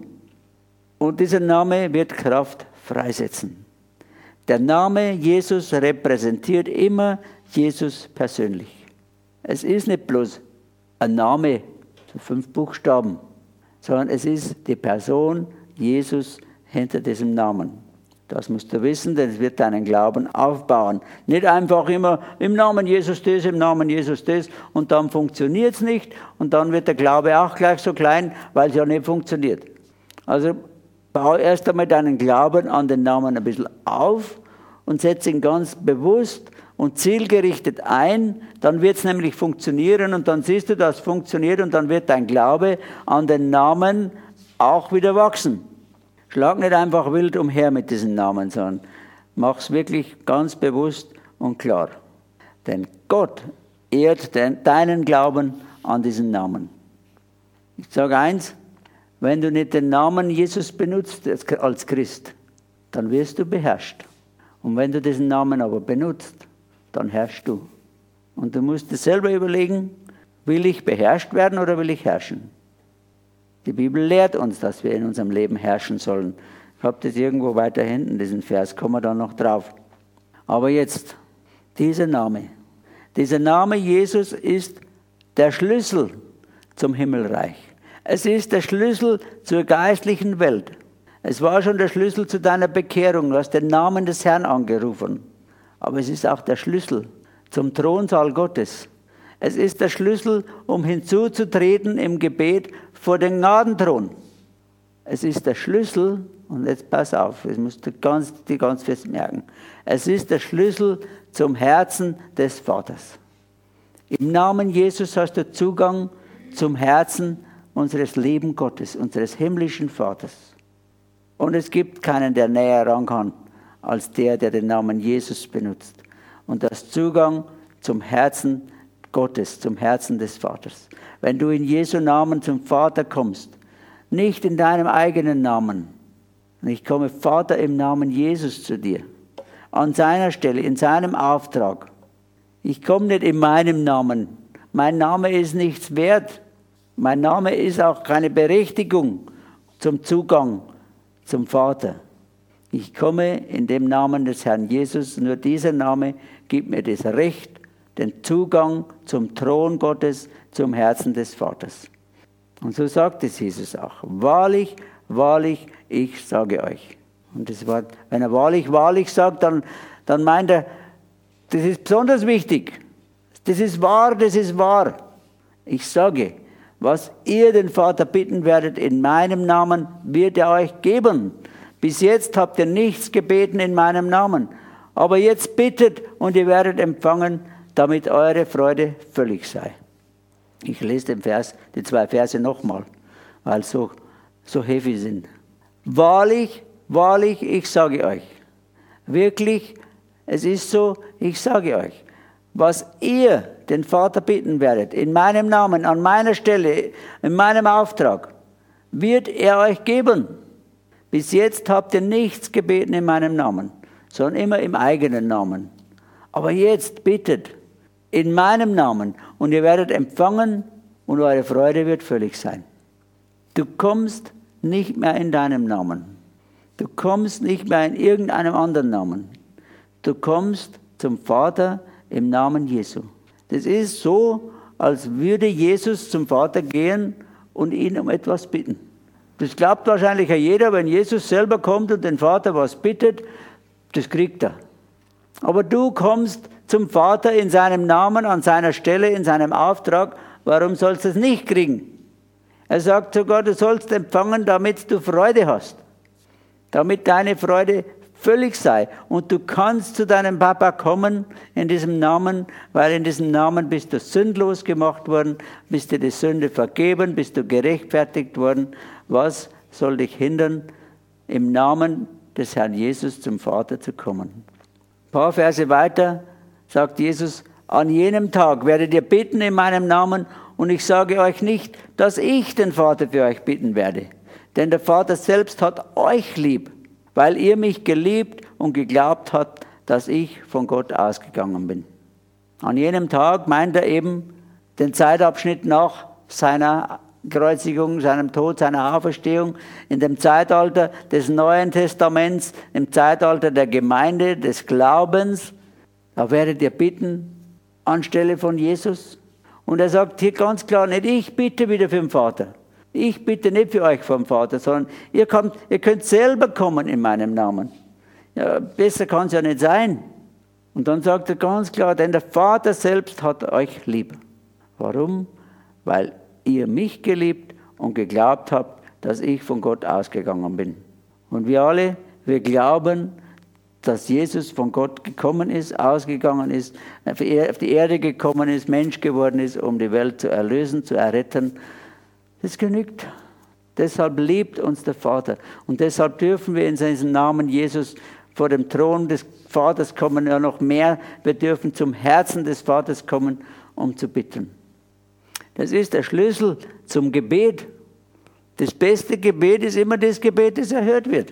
Und dieser Name wird Kraft freisetzen. Der Name Jesus repräsentiert immer Jesus persönlich. Es ist nicht bloß ein Name, so fünf Buchstaben, sondern es ist die Person Jesus hinter diesem Namen. Das musst du wissen, denn es wird deinen Glauben aufbauen. Nicht einfach immer im Namen Jesus das, im Namen Jesus das und dann funktioniert es nicht und dann wird der Glaube auch gleich so klein, weil es ja nicht funktioniert. Also bau erst einmal deinen Glauben an den Namen ein bisschen auf und setze ihn ganz bewusst und zielgerichtet ein, dann wird es nämlich funktionieren und dann siehst du, dass es funktioniert und dann wird dein Glaube an den Namen auch wieder wachsen. Schlag nicht einfach wild umher mit diesen Namen, sondern mach es wirklich ganz bewusst und klar. Denn Gott ehrt den, deinen Glauben an diesen Namen. Ich sage eins, wenn du nicht den Namen Jesus benutzt als Christ, dann wirst du beherrscht. Und wenn du diesen Namen aber benutzt, dann herrschst du. Und du musst dir selber überlegen, will ich beherrscht werden oder will ich herrschen? Die Bibel lehrt uns, dass wir in unserem Leben herrschen sollen. Ich habe das irgendwo weiter hinten, diesen Vers, kommen wir dann noch drauf. Aber jetzt, dieser Name. Dieser Name Jesus ist der Schlüssel zum Himmelreich. Es ist der Schlüssel zur geistlichen Welt. Es war schon der Schlüssel zu deiner Bekehrung. Du hast den Namen des Herrn angerufen. Aber es ist auch der Schlüssel zum Thronsaal Gottes. Es ist der Schlüssel, um hinzuzutreten im Gebet vor den Gnadenthron. Es ist der Schlüssel, und jetzt pass auf, das musst du ganz, die ganz fest merken. Es ist der Schlüssel zum Herzen des Vaters. Im Namen Jesus hast du Zugang zum Herzen unseres lieben Gottes, unseres himmlischen Vaters. Und es gibt keinen, der näher ran kann, als der, der den Namen Jesus benutzt. Und das Zugang zum Herzen Gottes, zum Herzen des Vaters. Wenn du in Jesu Namen zum Vater kommst, nicht in deinem eigenen Namen. Und ich komme, Vater, im Namen Jesus zu dir. An seiner Stelle, in seinem Auftrag. Ich komme nicht in meinem Namen. Mein Name ist nichts wert. Mein Name ist auch keine Berechtigung zum Zugang zum Vater. Ich komme in dem Namen des Herrn Jesus. Nur dieser Name gibt mir das Recht, den Zugang zum Thron Gottes, zum Herzen des Vaters. Und so sagt es Jesus auch. Wahrlich, wahrlich, ich sage euch. Und das Wort, wenn er wahrlich, wahrlich sagt, dann, dann meint er, das ist besonders wichtig. Das ist wahr, das ist wahr. Ich sage, was ihr den Vater bitten werdet in meinem Namen, wird er euch geben. Bis jetzt habt ihr nichts gebeten in meinem Namen. Aber jetzt bittet und ihr werdet empfangen, damit eure Freude völlig sei. Ich lese den Vers, die zwei Verse nochmal, weil sie so, so heavy sind. Wahrlich, wahrlich, ich sage euch. Wirklich, es ist so, ich sage euch. Was ihr den Vater bitten werdet, in meinem Namen, an meiner Stelle, in meinem Auftrag, wird er euch geben. Bis jetzt habt ihr nichts gebeten in meinem Namen, sondern immer im eigenen Namen. Aber jetzt bittet in meinem Namen und ihr werdet empfangen und eure Freude wird völlig sein. Du kommst nicht mehr in deinem Namen. Du kommst nicht mehr in irgendeinem anderen Namen. Du kommst zum Vater im Namen Jesu. Das ist so, als würde Jesus zum Vater gehen und ihn um etwas bitten. Das glaubt wahrscheinlich ja jeder, wenn Jesus selber kommt und den Vater was bittet, das kriegt er. Aber du kommst zum Vater in seinem Namen, an seiner Stelle, in seinem Auftrag. Warum sollst du es nicht kriegen? Er sagt sogar, du sollst empfangen, damit du Freude hast. Damit deine Freude völlig sei. Und du kannst zu deinem Papa kommen in diesem Namen, weil in diesem Namen bist du sündlos gemacht worden, bist dir die Sünde vergeben, bist du gerechtfertigt worden. Was soll dich hindern, im Namen des Herrn Jesus zum Vater zu kommen? Ein paar Verse weiter sagt Jesus, an jenem Tag werdet ihr bitten in meinem Namen und ich sage euch nicht, dass ich den Vater für euch bitten werde. Denn der Vater selbst hat euch lieb, weil ihr mich geliebt und geglaubt habt, dass ich von Gott ausgegangen bin. An jenem Tag meint er eben den Zeitabschnitt nach seiner Kreuzigung, seinem Tod, seiner Auferstehung, in dem Zeitalter des Neuen Testaments, im Zeitalter der Gemeinde, des Glaubens. Da werdet ihr bitten anstelle von Jesus. Und er sagt hier ganz klar, nicht ich bitte wieder für den Vater. Ich bitte nicht für euch vom Vater, sondern ihr, kommt, ihr könnt selber kommen in meinem Namen. Ja, besser kann es ja nicht sein. Und dann sagt er ganz klar, denn der Vater selbst hat euch lieb. Warum? Weil ihr mich geliebt und geglaubt habt, dass ich von Gott ausgegangen bin. Und wir alle, wir glauben, dass Jesus von Gott gekommen ist, ausgegangen ist, auf die Erde gekommen ist, Mensch geworden ist, um die Welt zu erlösen, zu erretten. Das genügt. Deshalb liebt uns der Vater. Und deshalb dürfen wir in seinem Namen Jesus vor dem Thron des Vaters kommen, ja noch mehr. Wir dürfen zum Herzen des Vaters kommen, um zu bitten. Das ist der Schlüssel zum Gebet. Das beste Gebet ist immer das Gebet, das erhört wird.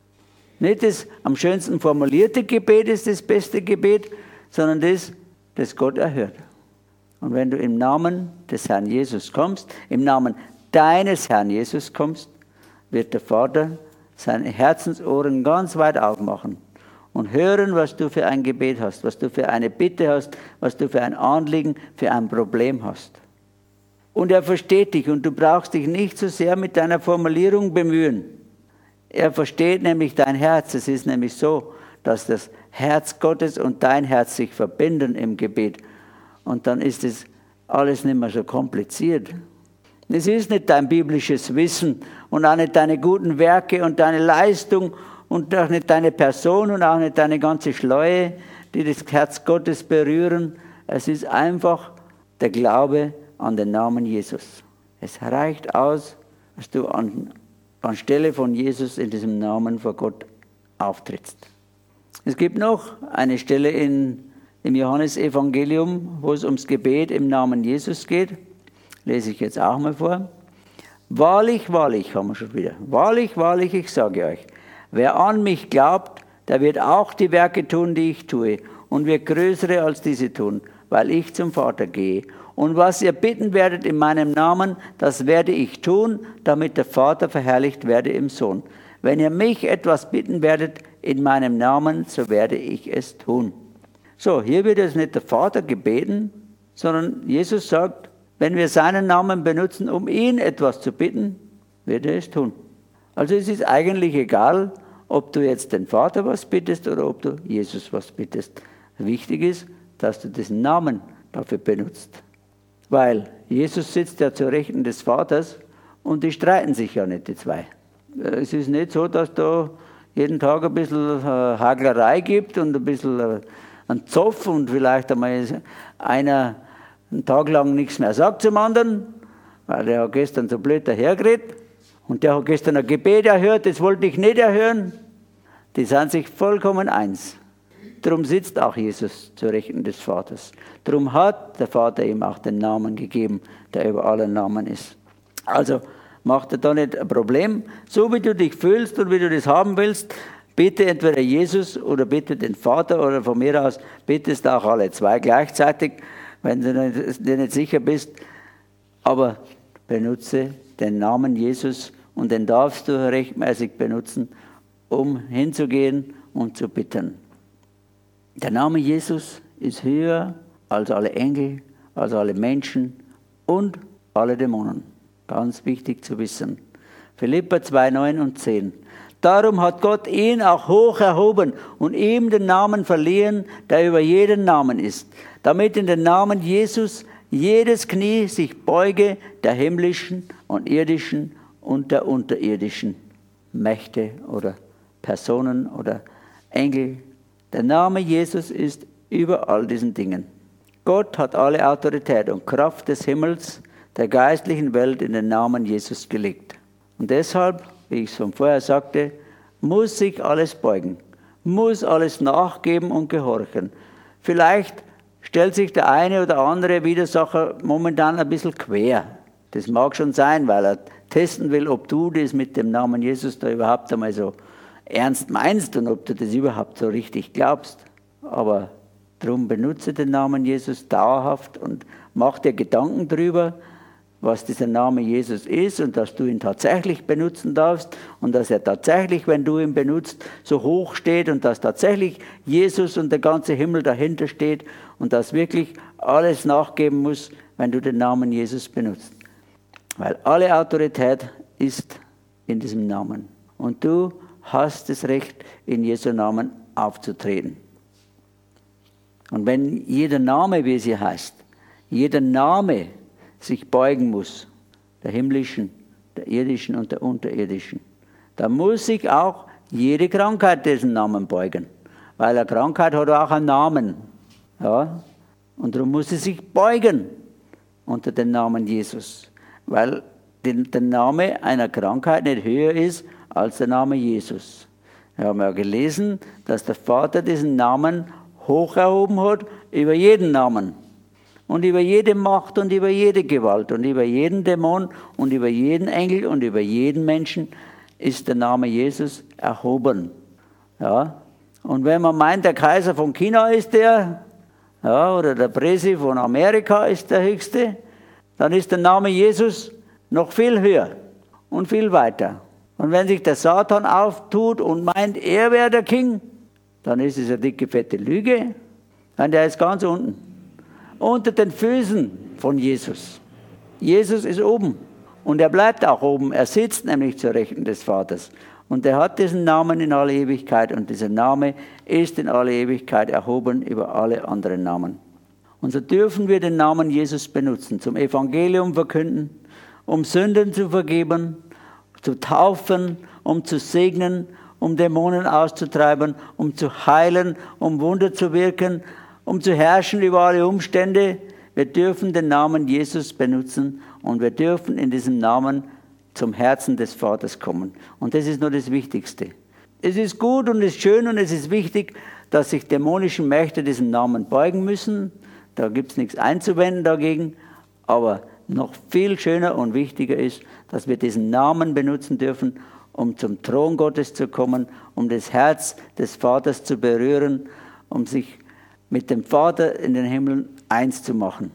Nicht das am schönsten formulierte Gebet ist das beste Gebet, sondern das, das Gott erhört. Und wenn du im Namen des Herrn Jesus kommst, im Namen deines Herrn Jesus kommst, wird der Vater seine Herzensohren ganz weit aufmachen und hören, was du für ein Gebet hast, was du für eine Bitte hast, was du für ein Anliegen, für ein Problem hast. Und er versteht dich und du brauchst dich nicht so sehr mit deiner Formulierung bemühen. Er versteht nämlich dein Herz. Es ist nämlich so, dass das Herz Gottes und dein Herz sich verbinden im Gebet. Und dann ist es alles nicht mehr so kompliziert. Es ist nicht dein biblisches Wissen und auch nicht deine guten Werke und deine Leistung und auch nicht deine Person und auch nicht deine ganze Schleue, die das Herz Gottes berühren. Es ist einfach der Glaube an den Namen Jesus. Es reicht aus, dass du an, anstelle von Jesus in diesem Namen vor Gott auftrittst. Es gibt noch eine Stelle in, im Johannesevangelium, wo es ums Gebet im Namen Jesus geht. Lese ich jetzt auch mal vor. Wahrlich, wahrlich, haben wir schon wieder. Wahrlich, wahrlich, ich sage euch, wer an mich glaubt, der wird auch die Werke tun, die ich tue, und wird größere als diese tun, weil ich zum Vater gehe. Und was ihr bitten werdet in meinem Namen, das werde ich tun, damit der Vater verherrlicht werde im Sohn. Wenn ihr mich etwas bitten werdet in meinem Namen, so werde ich es tun. So, hier wird jetzt nicht der Vater gebeten, sondern Jesus sagt, wenn wir seinen Namen benutzen, um ihn etwas zu bitten, wird er es tun. Also es ist eigentlich egal, ob du jetzt den Vater was bittest oder ob du Jesus was bittest. Wichtig ist, dass du diesen Namen dafür benutzt. Weil Jesus sitzt ja zur Rechten des Vaters und die streiten sich ja nicht, die zwei. Es ist nicht so, dass da jeden Tag ein bisschen äh, Haglerei gibt und ein bisschen äh, ein Zoff und vielleicht einmal einer einen Tag lang nichts mehr sagt zum anderen, weil der hat gestern so blöd dahergeredet und der hat gestern ein Gebet erhört, das wollte ich nicht erhören. Die sind sich vollkommen eins. Darum sitzt auch Jesus zur Rechten des Vaters. Darum hat der Vater ihm auch den Namen gegeben, der über allen Namen ist. Also macht er da nicht ein Problem. So wie du dich fühlst und wie du das haben willst, bitte entweder Jesus oder bitte den Vater oder von mir aus bittest auch alle zwei gleichzeitig, wenn du dir nicht sicher bist. Aber benutze den Namen Jesus und den darfst du rechtmäßig benutzen, um hinzugehen und zu bitten. Der Name Jesus ist höher als alle Engel, als alle Menschen und alle Dämonen. Ganz wichtig zu wissen. Philipper zwei, neun und zehn. Darum hat Gott ihn auch hoch erhoben und ihm den Namen verliehen, der über jeden Namen ist, damit in den Namen Jesus jedes Knie sich beuge, der himmlischen und irdischen und der unterirdischen Mächte oder Personen oder Engel. Der Name Jesus ist über all diesen Dingen. Gott hat alle Autorität und Kraft des Himmels, der geistlichen Welt in den Namen Jesus gelegt. Und deshalb, wie ich es schon vorher sagte, muss sich alles beugen, muss alles nachgeben und gehorchen. Vielleicht stellt sich der eine oder andere Widersacher momentan ein bisschen quer. Das mag schon sein, weil er testen will, ob du das mit dem Namen Jesus da überhaupt einmal so ernst meinst und ob du das überhaupt so richtig glaubst. Aber darum benutze den Namen Jesus dauerhaft und mach dir Gedanken drüber, was dieser Name Jesus ist und dass du ihn tatsächlich benutzen darfst und dass er tatsächlich, wenn du ihn benutzt, so hoch steht und dass tatsächlich Jesus und der ganze Himmel dahinter steht und dass wirklich alles nachgeben muss, wenn du den Namen Jesus benutzt. Weil alle Autorität ist in diesem Namen. Und du hast das Recht, in Jesu Namen aufzutreten. Und wenn jeder Name, wie es hier heißt, jeder Name sich beugen muss, der himmlischen, der irdischen und der unterirdischen, dann muss sich auch jede Krankheit diesen Namen beugen. Weil eine Krankheit hat auch einen Namen. Ja? Und darum muss sie sich beugen unter den Namen Jesus. Weil der Name einer Krankheit nicht höher ist als der Name Jesus. Wir haben ja gelesen, dass der Vater diesen Namen hoch erhoben hat über jeden Namen. Und über jede Macht und über jede Gewalt und über jeden Dämon und über jeden Engel und über jeden Menschen ist der Name Jesus erhoben. Ja? Und wenn man meint, der Kaiser von China ist der, ja, oder der Präsident von Amerika ist der Höchste, dann ist der Name Jesus noch viel höher und viel weiter. Und wenn sich der Satan auftut und meint, er wäre der King, dann ist es eine dicke, fette Lüge. Denn der ist ganz unten. Unter den Füßen von Jesus. Jesus ist oben und er bleibt auch oben. Er sitzt nämlich zur Rechten des Vaters. Und er hat diesen Namen in alle Ewigkeit und dieser Name ist in alle Ewigkeit erhoben über alle anderen Namen. Und so dürfen wir den Namen Jesus benutzen, zum Evangelium verkünden, um Sünden zu vergeben, zu taufen, um zu segnen, um Dämonen auszutreiben, um zu heilen, um Wunder zu wirken, um zu herrschen über alle Umstände. Wir dürfen den Namen Jesus benutzen und wir dürfen in diesem Namen zum Herzen des Vaters kommen. Und das ist nur das Wichtigste. Es ist gut und es ist schön und es ist wichtig, dass sich dämonische Mächte diesem Namen beugen müssen. Da gibt es nichts einzuwenden dagegen. Aber noch viel schöner und wichtiger ist, dass wir diesen Namen benutzen dürfen, um zum Thron Gottes zu kommen, um das Herz des Vaters zu berühren, um sich mit dem Vater in den Himmel eins zu machen.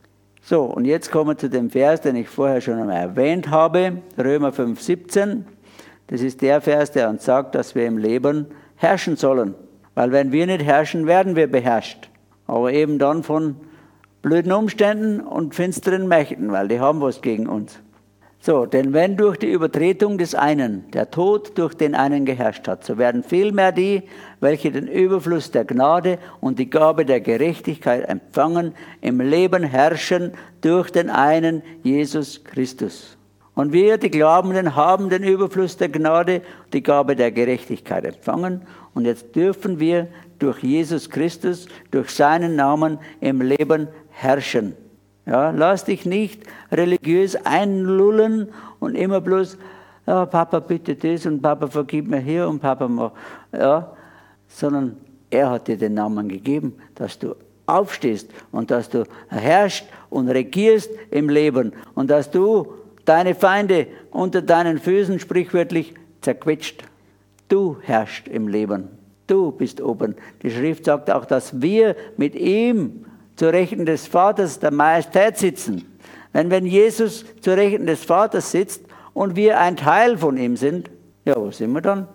So, und jetzt kommen wir zu dem Vers, den ich vorher schon einmal erwähnt habe, Römer fünf, siebzehn. Das ist der Vers, der uns sagt, dass wir im Leben herrschen sollen. Weil wenn wir nicht herrschen, werden wir beherrscht. Aber eben dann von blöden Umständen und finsteren Mächten, weil die haben was gegen uns. So, denn wenn durch die Übertretung des einen der Tod durch den einen geherrscht hat, so werden vielmehr die, welche den Überfluss der Gnade und die Gabe der Gerechtigkeit empfangen, im Leben herrschen durch den einen, Jesus Christus. Und wir, die Glaubenden, haben den Überfluss der Gnade, die Gabe der Gerechtigkeit empfangen. Und jetzt dürfen wir durch Jesus Christus, durch seinen Namen im Leben herrschen. Ja, lass dich nicht religiös einlullen und immer bloß, ja, Papa bitte das und Papa vergib mir hier und Papa mach, ja, sondern er hat dir den Namen gegeben, dass du aufstehst und dass du herrschst und regierst im Leben und dass du deine Feinde unter deinen Füßen sprichwörtlich zerquetscht. Du herrschst im Leben. Du bist oben. Die Schrift sagt auch, dass wir mit ihm zur Rechten des Vaters der Majestät sitzen. Wenn, wenn Jesus zur Rechten des Vaters sitzt und wir ein Teil von ihm sind, ja, wo sind wir dann?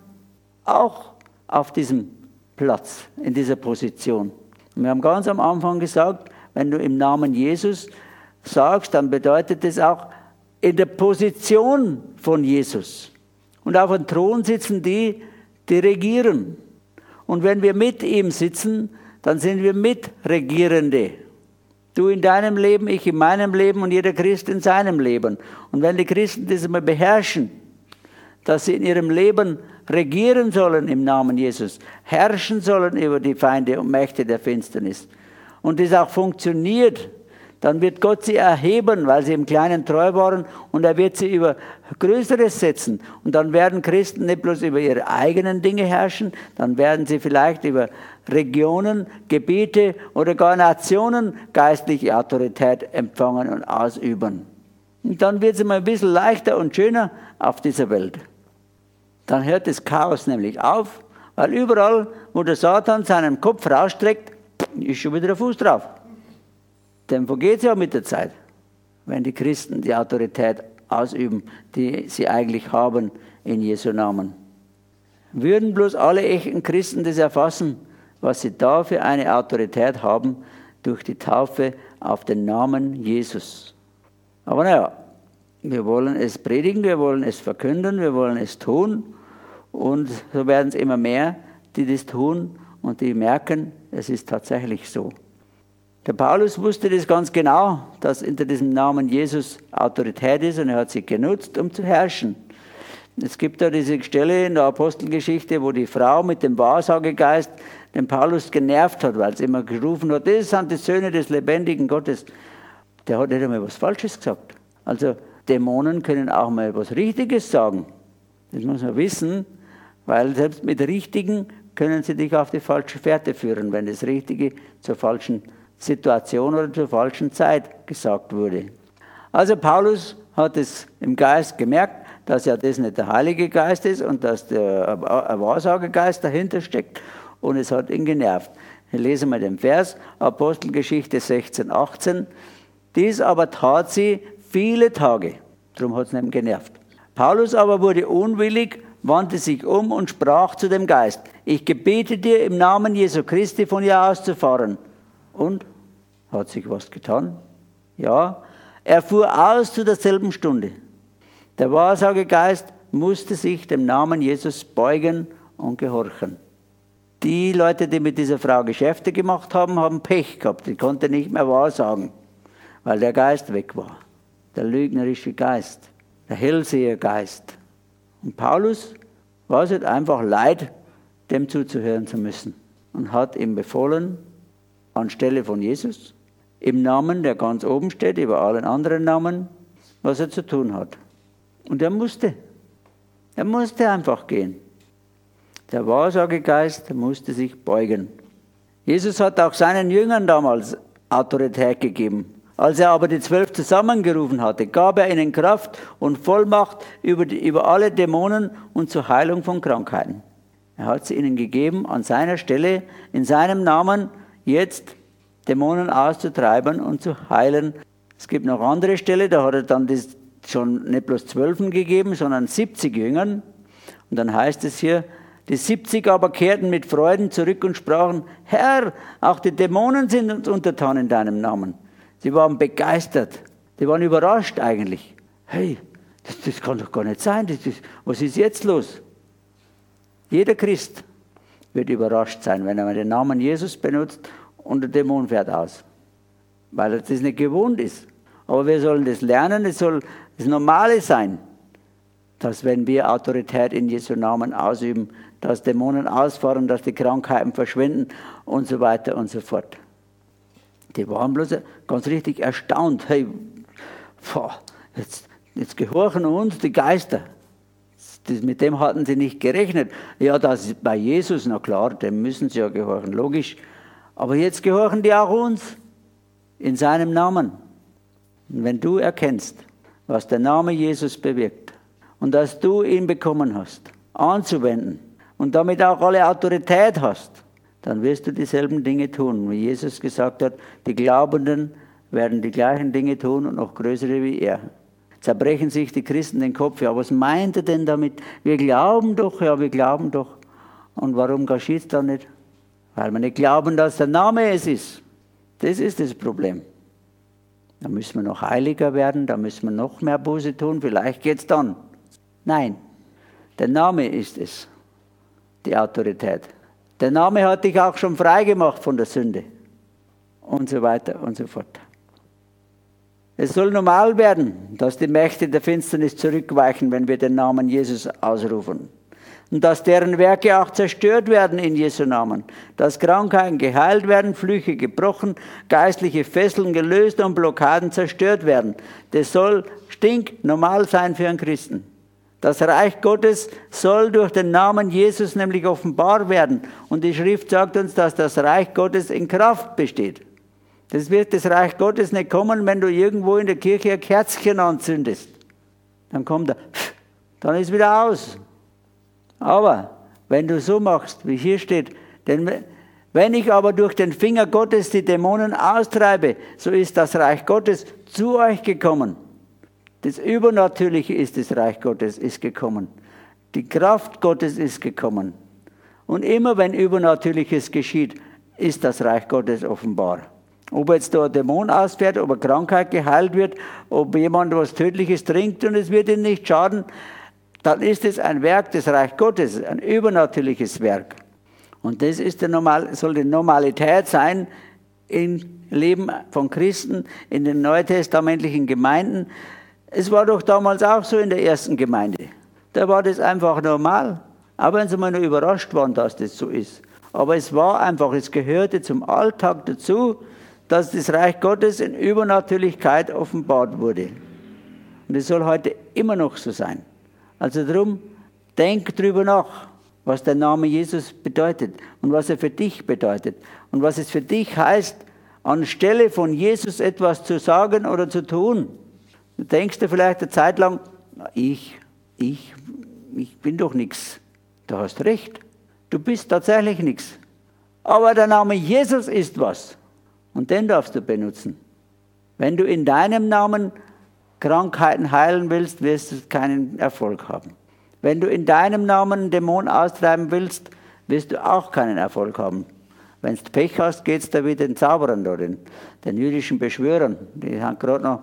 Auch auf diesem Platz, in dieser Position. Und wir haben ganz am Anfang gesagt, wenn du im Namen Jesus sagst, dann bedeutet das auch in der Position von Jesus. Und auf dem Thron sitzen die, die regieren. Und wenn wir mit ihm sitzen, dann sind wir Mitregierende. Du in deinem Leben, ich in meinem Leben und jeder Christ in seinem Leben. Und wenn die Christen das einmal beherrschen, dass sie in ihrem Leben regieren sollen im Namen Jesus, herrschen sollen über die Feinde und Mächte der Finsternis, und das auch funktioniert, dann wird Gott sie erheben, weil sie im Kleinen treu waren, und er wird sie über Größeres setzen. Und dann werden Christen nicht bloß über ihre eigenen Dinge herrschen, dann werden sie vielleicht über Regionen, Gebiete oder gar Nationen geistliche Autorität empfangen und ausüben. Und dann wird es immer ein bisschen leichter und schöner auf dieser Welt. Dann hört das Chaos nämlich auf, weil überall, wo der Satan seinen Kopf rausstreckt, ist schon wieder der Fuß drauf. Dem vergeht es ja mit der Zeit, wenn die Christen die Autorität ausüben, die sie eigentlich haben in Jesu Namen. Würden bloß alle echten Christen das erfassen, was sie da für eine Autorität haben durch die Taufe auf den Namen Jesus. Aber naja, wir wollen es predigen, wir wollen es verkünden, wir wollen es tun, und so werden es immer mehr, die das tun und die merken, es ist tatsächlich so. Der Paulus wusste das ganz genau, dass hinter diesem Namen Jesus Autorität ist, und er hat sie genutzt, um zu herrschen. Es gibt da diese Stelle in der Apostelgeschichte, wo die Frau mit dem Wahrsagegeist den Paulus genervt hat, weil sie immer gerufen hat, das sind die Söhne des lebendigen Gottes. Der hat nicht einmal was Falsches gesagt. Also Dämonen können auch mal was Richtiges sagen. Das muss man wissen, weil selbst mit Richtigen können sie dich auf die falsche Fährte führen, wenn das Richtige zur falschen Situation oder zur falschen Zeit gesagt wurde. Also Paulus hat es im Geist gemerkt, dass ja das nicht der Heilige Geist ist und dass der Wahrsagegeist dahinter steckt, und es hat ihn genervt. Ich lese mal den Vers, Apostelgeschichte sechzehn, achtzehn. Dies aber tat sie viele Tage, darum hat es ihn genervt. Paulus aber wurde unwillig, wandte sich um und sprach zu dem Geist, ich gebiete dir im Namen Jesu Christi von ihr auszufahren. Und? Hat sich was getan? Ja, Er fuhr aus zu derselben Stunde. Der Wahrsagegeist musste sich dem Namen Jesus beugen und gehorchen. Die Leute, die mit dieser Frau Geschäfte gemacht haben, haben Pech gehabt. Die konnten nicht mehr wahrsagen, weil der Geist weg war. Der lügnerische Geist, der Hellsehergeist. Und Paulus war es halt einfach leid, dem zuzuhören zu müssen. Und hat ihm befohlen, anstelle von Jesus, im Namen, der ganz oben steht, über allen anderen Namen, was er zu tun hat. Und er musste. Er musste einfach gehen. Der Wahrsagegeist musste sich beugen. Jesus hat auch seinen Jüngern damals Autorität gegeben. Als er aber die Zwölf zusammengerufen hatte, gab er ihnen Kraft und Vollmacht über, die, über alle Dämonen und zur Heilung von Krankheiten. Er hat sie ihnen gegeben, an seiner Stelle, in seinem Namen, jetzt Dämonen auszutreiben und zu heilen. Es gibt noch andere Stelle, da hat er dann das schon nicht bloß Zwölfen gegeben, sondern siebzig Jüngern. Und dann heißt es hier, die siebzig aber kehrten mit Freuden zurück und sprachen, Herr, auch die Dämonen sind uns untertan in deinem Namen. Sie waren begeistert, die waren überrascht eigentlich. Hey, das, das kann doch gar nicht sein, das ist, was ist jetzt los? Jeder Christ wird überrascht sein, wenn er den Namen Jesus benutzt und der Dämon fährt aus, weil er das nicht gewohnt ist. Aber wir sollen das lernen, es soll das Normale sein, dass wenn wir Autorität in Jesu Namen ausüben, dass Dämonen ausfahren, dass die Krankheiten verschwinden und so weiter und so fort. Die waren bloß ganz richtig erstaunt. Hey, boah, jetzt, jetzt gehorchen uns die Geister. Das, mit dem hatten sie nicht gerechnet. Ja, das ist bei Jesus, na klar, dem müssen sie ja gehorchen, logisch. Aber jetzt gehorchen die auch uns in seinem Namen. Und wenn du erkennst, was der Name Jesus bewirkt und dass du ihn bekommen hast, anzuwenden und damit auch alle Autorität hast, dann wirst du dieselben Dinge tun. Wie Jesus gesagt hat, die Glaubenden werden die gleichen Dinge tun und noch größere wie er. Zerbrechen sich die Christen den Kopf. Ja, was meint er denn damit? Wir glauben doch, ja, wir glauben doch. Und warum geschieht es dann nicht? Weil wir nicht glauben, dass der Name es ist. Das ist das Problem. Da müssen wir noch heiliger werden, da müssen wir noch mehr Buße tun, vielleicht geht es dann. Nein, der Name ist es, die Autorität. Der Name hat dich auch schon frei gemacht von der Sünde. Und so weiter und so fort. Es soll normal werden, dass die Mächte der Finsternis zurückweichen, wenn wir den Namen Jesus ausrufen. Und dass deren Werke auch zerstört werden in Jesu Namen. Dass Krankheiten geheilt werden, Flüche gebrochen, geistliche Fesseln gelöst und Blockaden zerstört werden. Das soll stinknormal sein für einen Christen. Das Reich Gottes soll durch den Namen Jesus nämlich offenbar werden. Und die Schrift sagt uns, dass das Reich Gottes in Kraft besteht. Das wird das Reich Gottes nicht kommen, wenn du irgendwo in der Kirche ein Kerzchen anzündest. Dann kommt er, dann ist wieder aus. Aber wenn du so machst, wie hier steht, denn wenn ich aber durch den Finger Gottes die Dämonen austreibe, so ist das Reich Gottes zu euch gekommen. Das Übernatürliche ist das Reich Gottes, ist gekommen. Die Kraft Gottes ist gekommen. Und immer wenn Übernatürliches geschieht, ist das Reich Gottes offenbar. Ob jetzt da ein Dämon ausfährt, ob eine Krankheit geheilt wird, ob jemand was Tödliches trinkt und es wird ihm nicht schaden, dann ist es ein Werk des Reich Gottes, ein übernatürliches Werk. Und das ist der Normal, soll die Normalität sein im Leben von Christen, in den neutestamentlichen Gemeinden. Es war doch damals auch so in der ersten Gemeinde. Da war das einfach normal. Auch wenn sie mal nur überrascht waren, dass das so ist. Aber es war einfach, es gehörte zum Alltag dazu, dass das Reich Gottes in Übernatürlichkeit offenbart wurde. Und es soll heute immer noch so sein. Also darum, denk drüber nach, was der Name Jesus bedeutet und was er für dich bedeutet und was es für dich heißt, anstelle von Jesus etwas zu sagen oder zu tun. Du denkst dir vielleicht eine Zeit lang, ich, ich, ich bin doch nichts. Du hast recht, du bist tatsächlich nichts. Aber der Name Jesus ist was und den darfst du benutzen. Wenn du in deinem Namen Krankheiten heilen willst, wirst du keinen Erfolg haben. Wenn du in deinem Namen einen Dämon austreiben willst, wirst du auch keinen Erfolg haben. Wenn du Pech hast, geht es da wieder den Zauberern, da, den, den jüdischen Beschwörern. Die haben gerade noch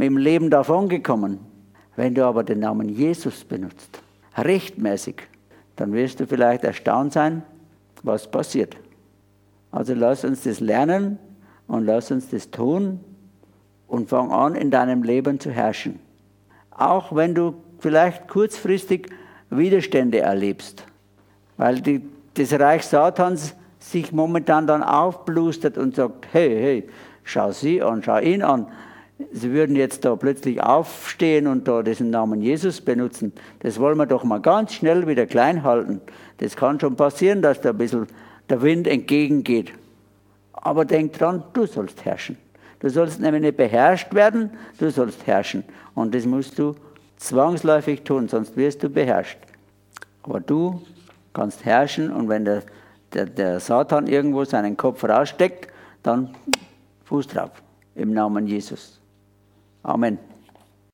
mit dem Leben davongekommen. Wenn du aber den Namen Jesus benutzt, rechtmäßig, dann wirst du vielleicht erstaunt sein, was passiert. Also lass uns das lernen und lass uns das tun und fang an, in deinem Leben zu herrschen. Auch wenn du vielleicht kurzfristig Widerstände erlebst, weil die, das Reich Satans sich momentan dann aufblustert und sagt, hey, hey, schau sie an, schau ihn an. Sie würden jetzt da plötzlich aufstehen und da diesen Namen Jesus benutzen. Das wollen wir doch mal ganz schnell wieder klein halten. Das kann schon passieren, dass da ein bisschen der Wind entgegengeht. Aber denk dran, du sollst herrschen. Du sollst nämlich nicht beherrscht werden, du sollst herrschen. Und das musst du zwangsläufig tun, sonst wirst du beherrscht. Aber du kannst herrschen und wenn der, der, der Satan irgendwo seinen Kopf raussteckt, dann Fuß drauf. Im Namen Jesus. Amen.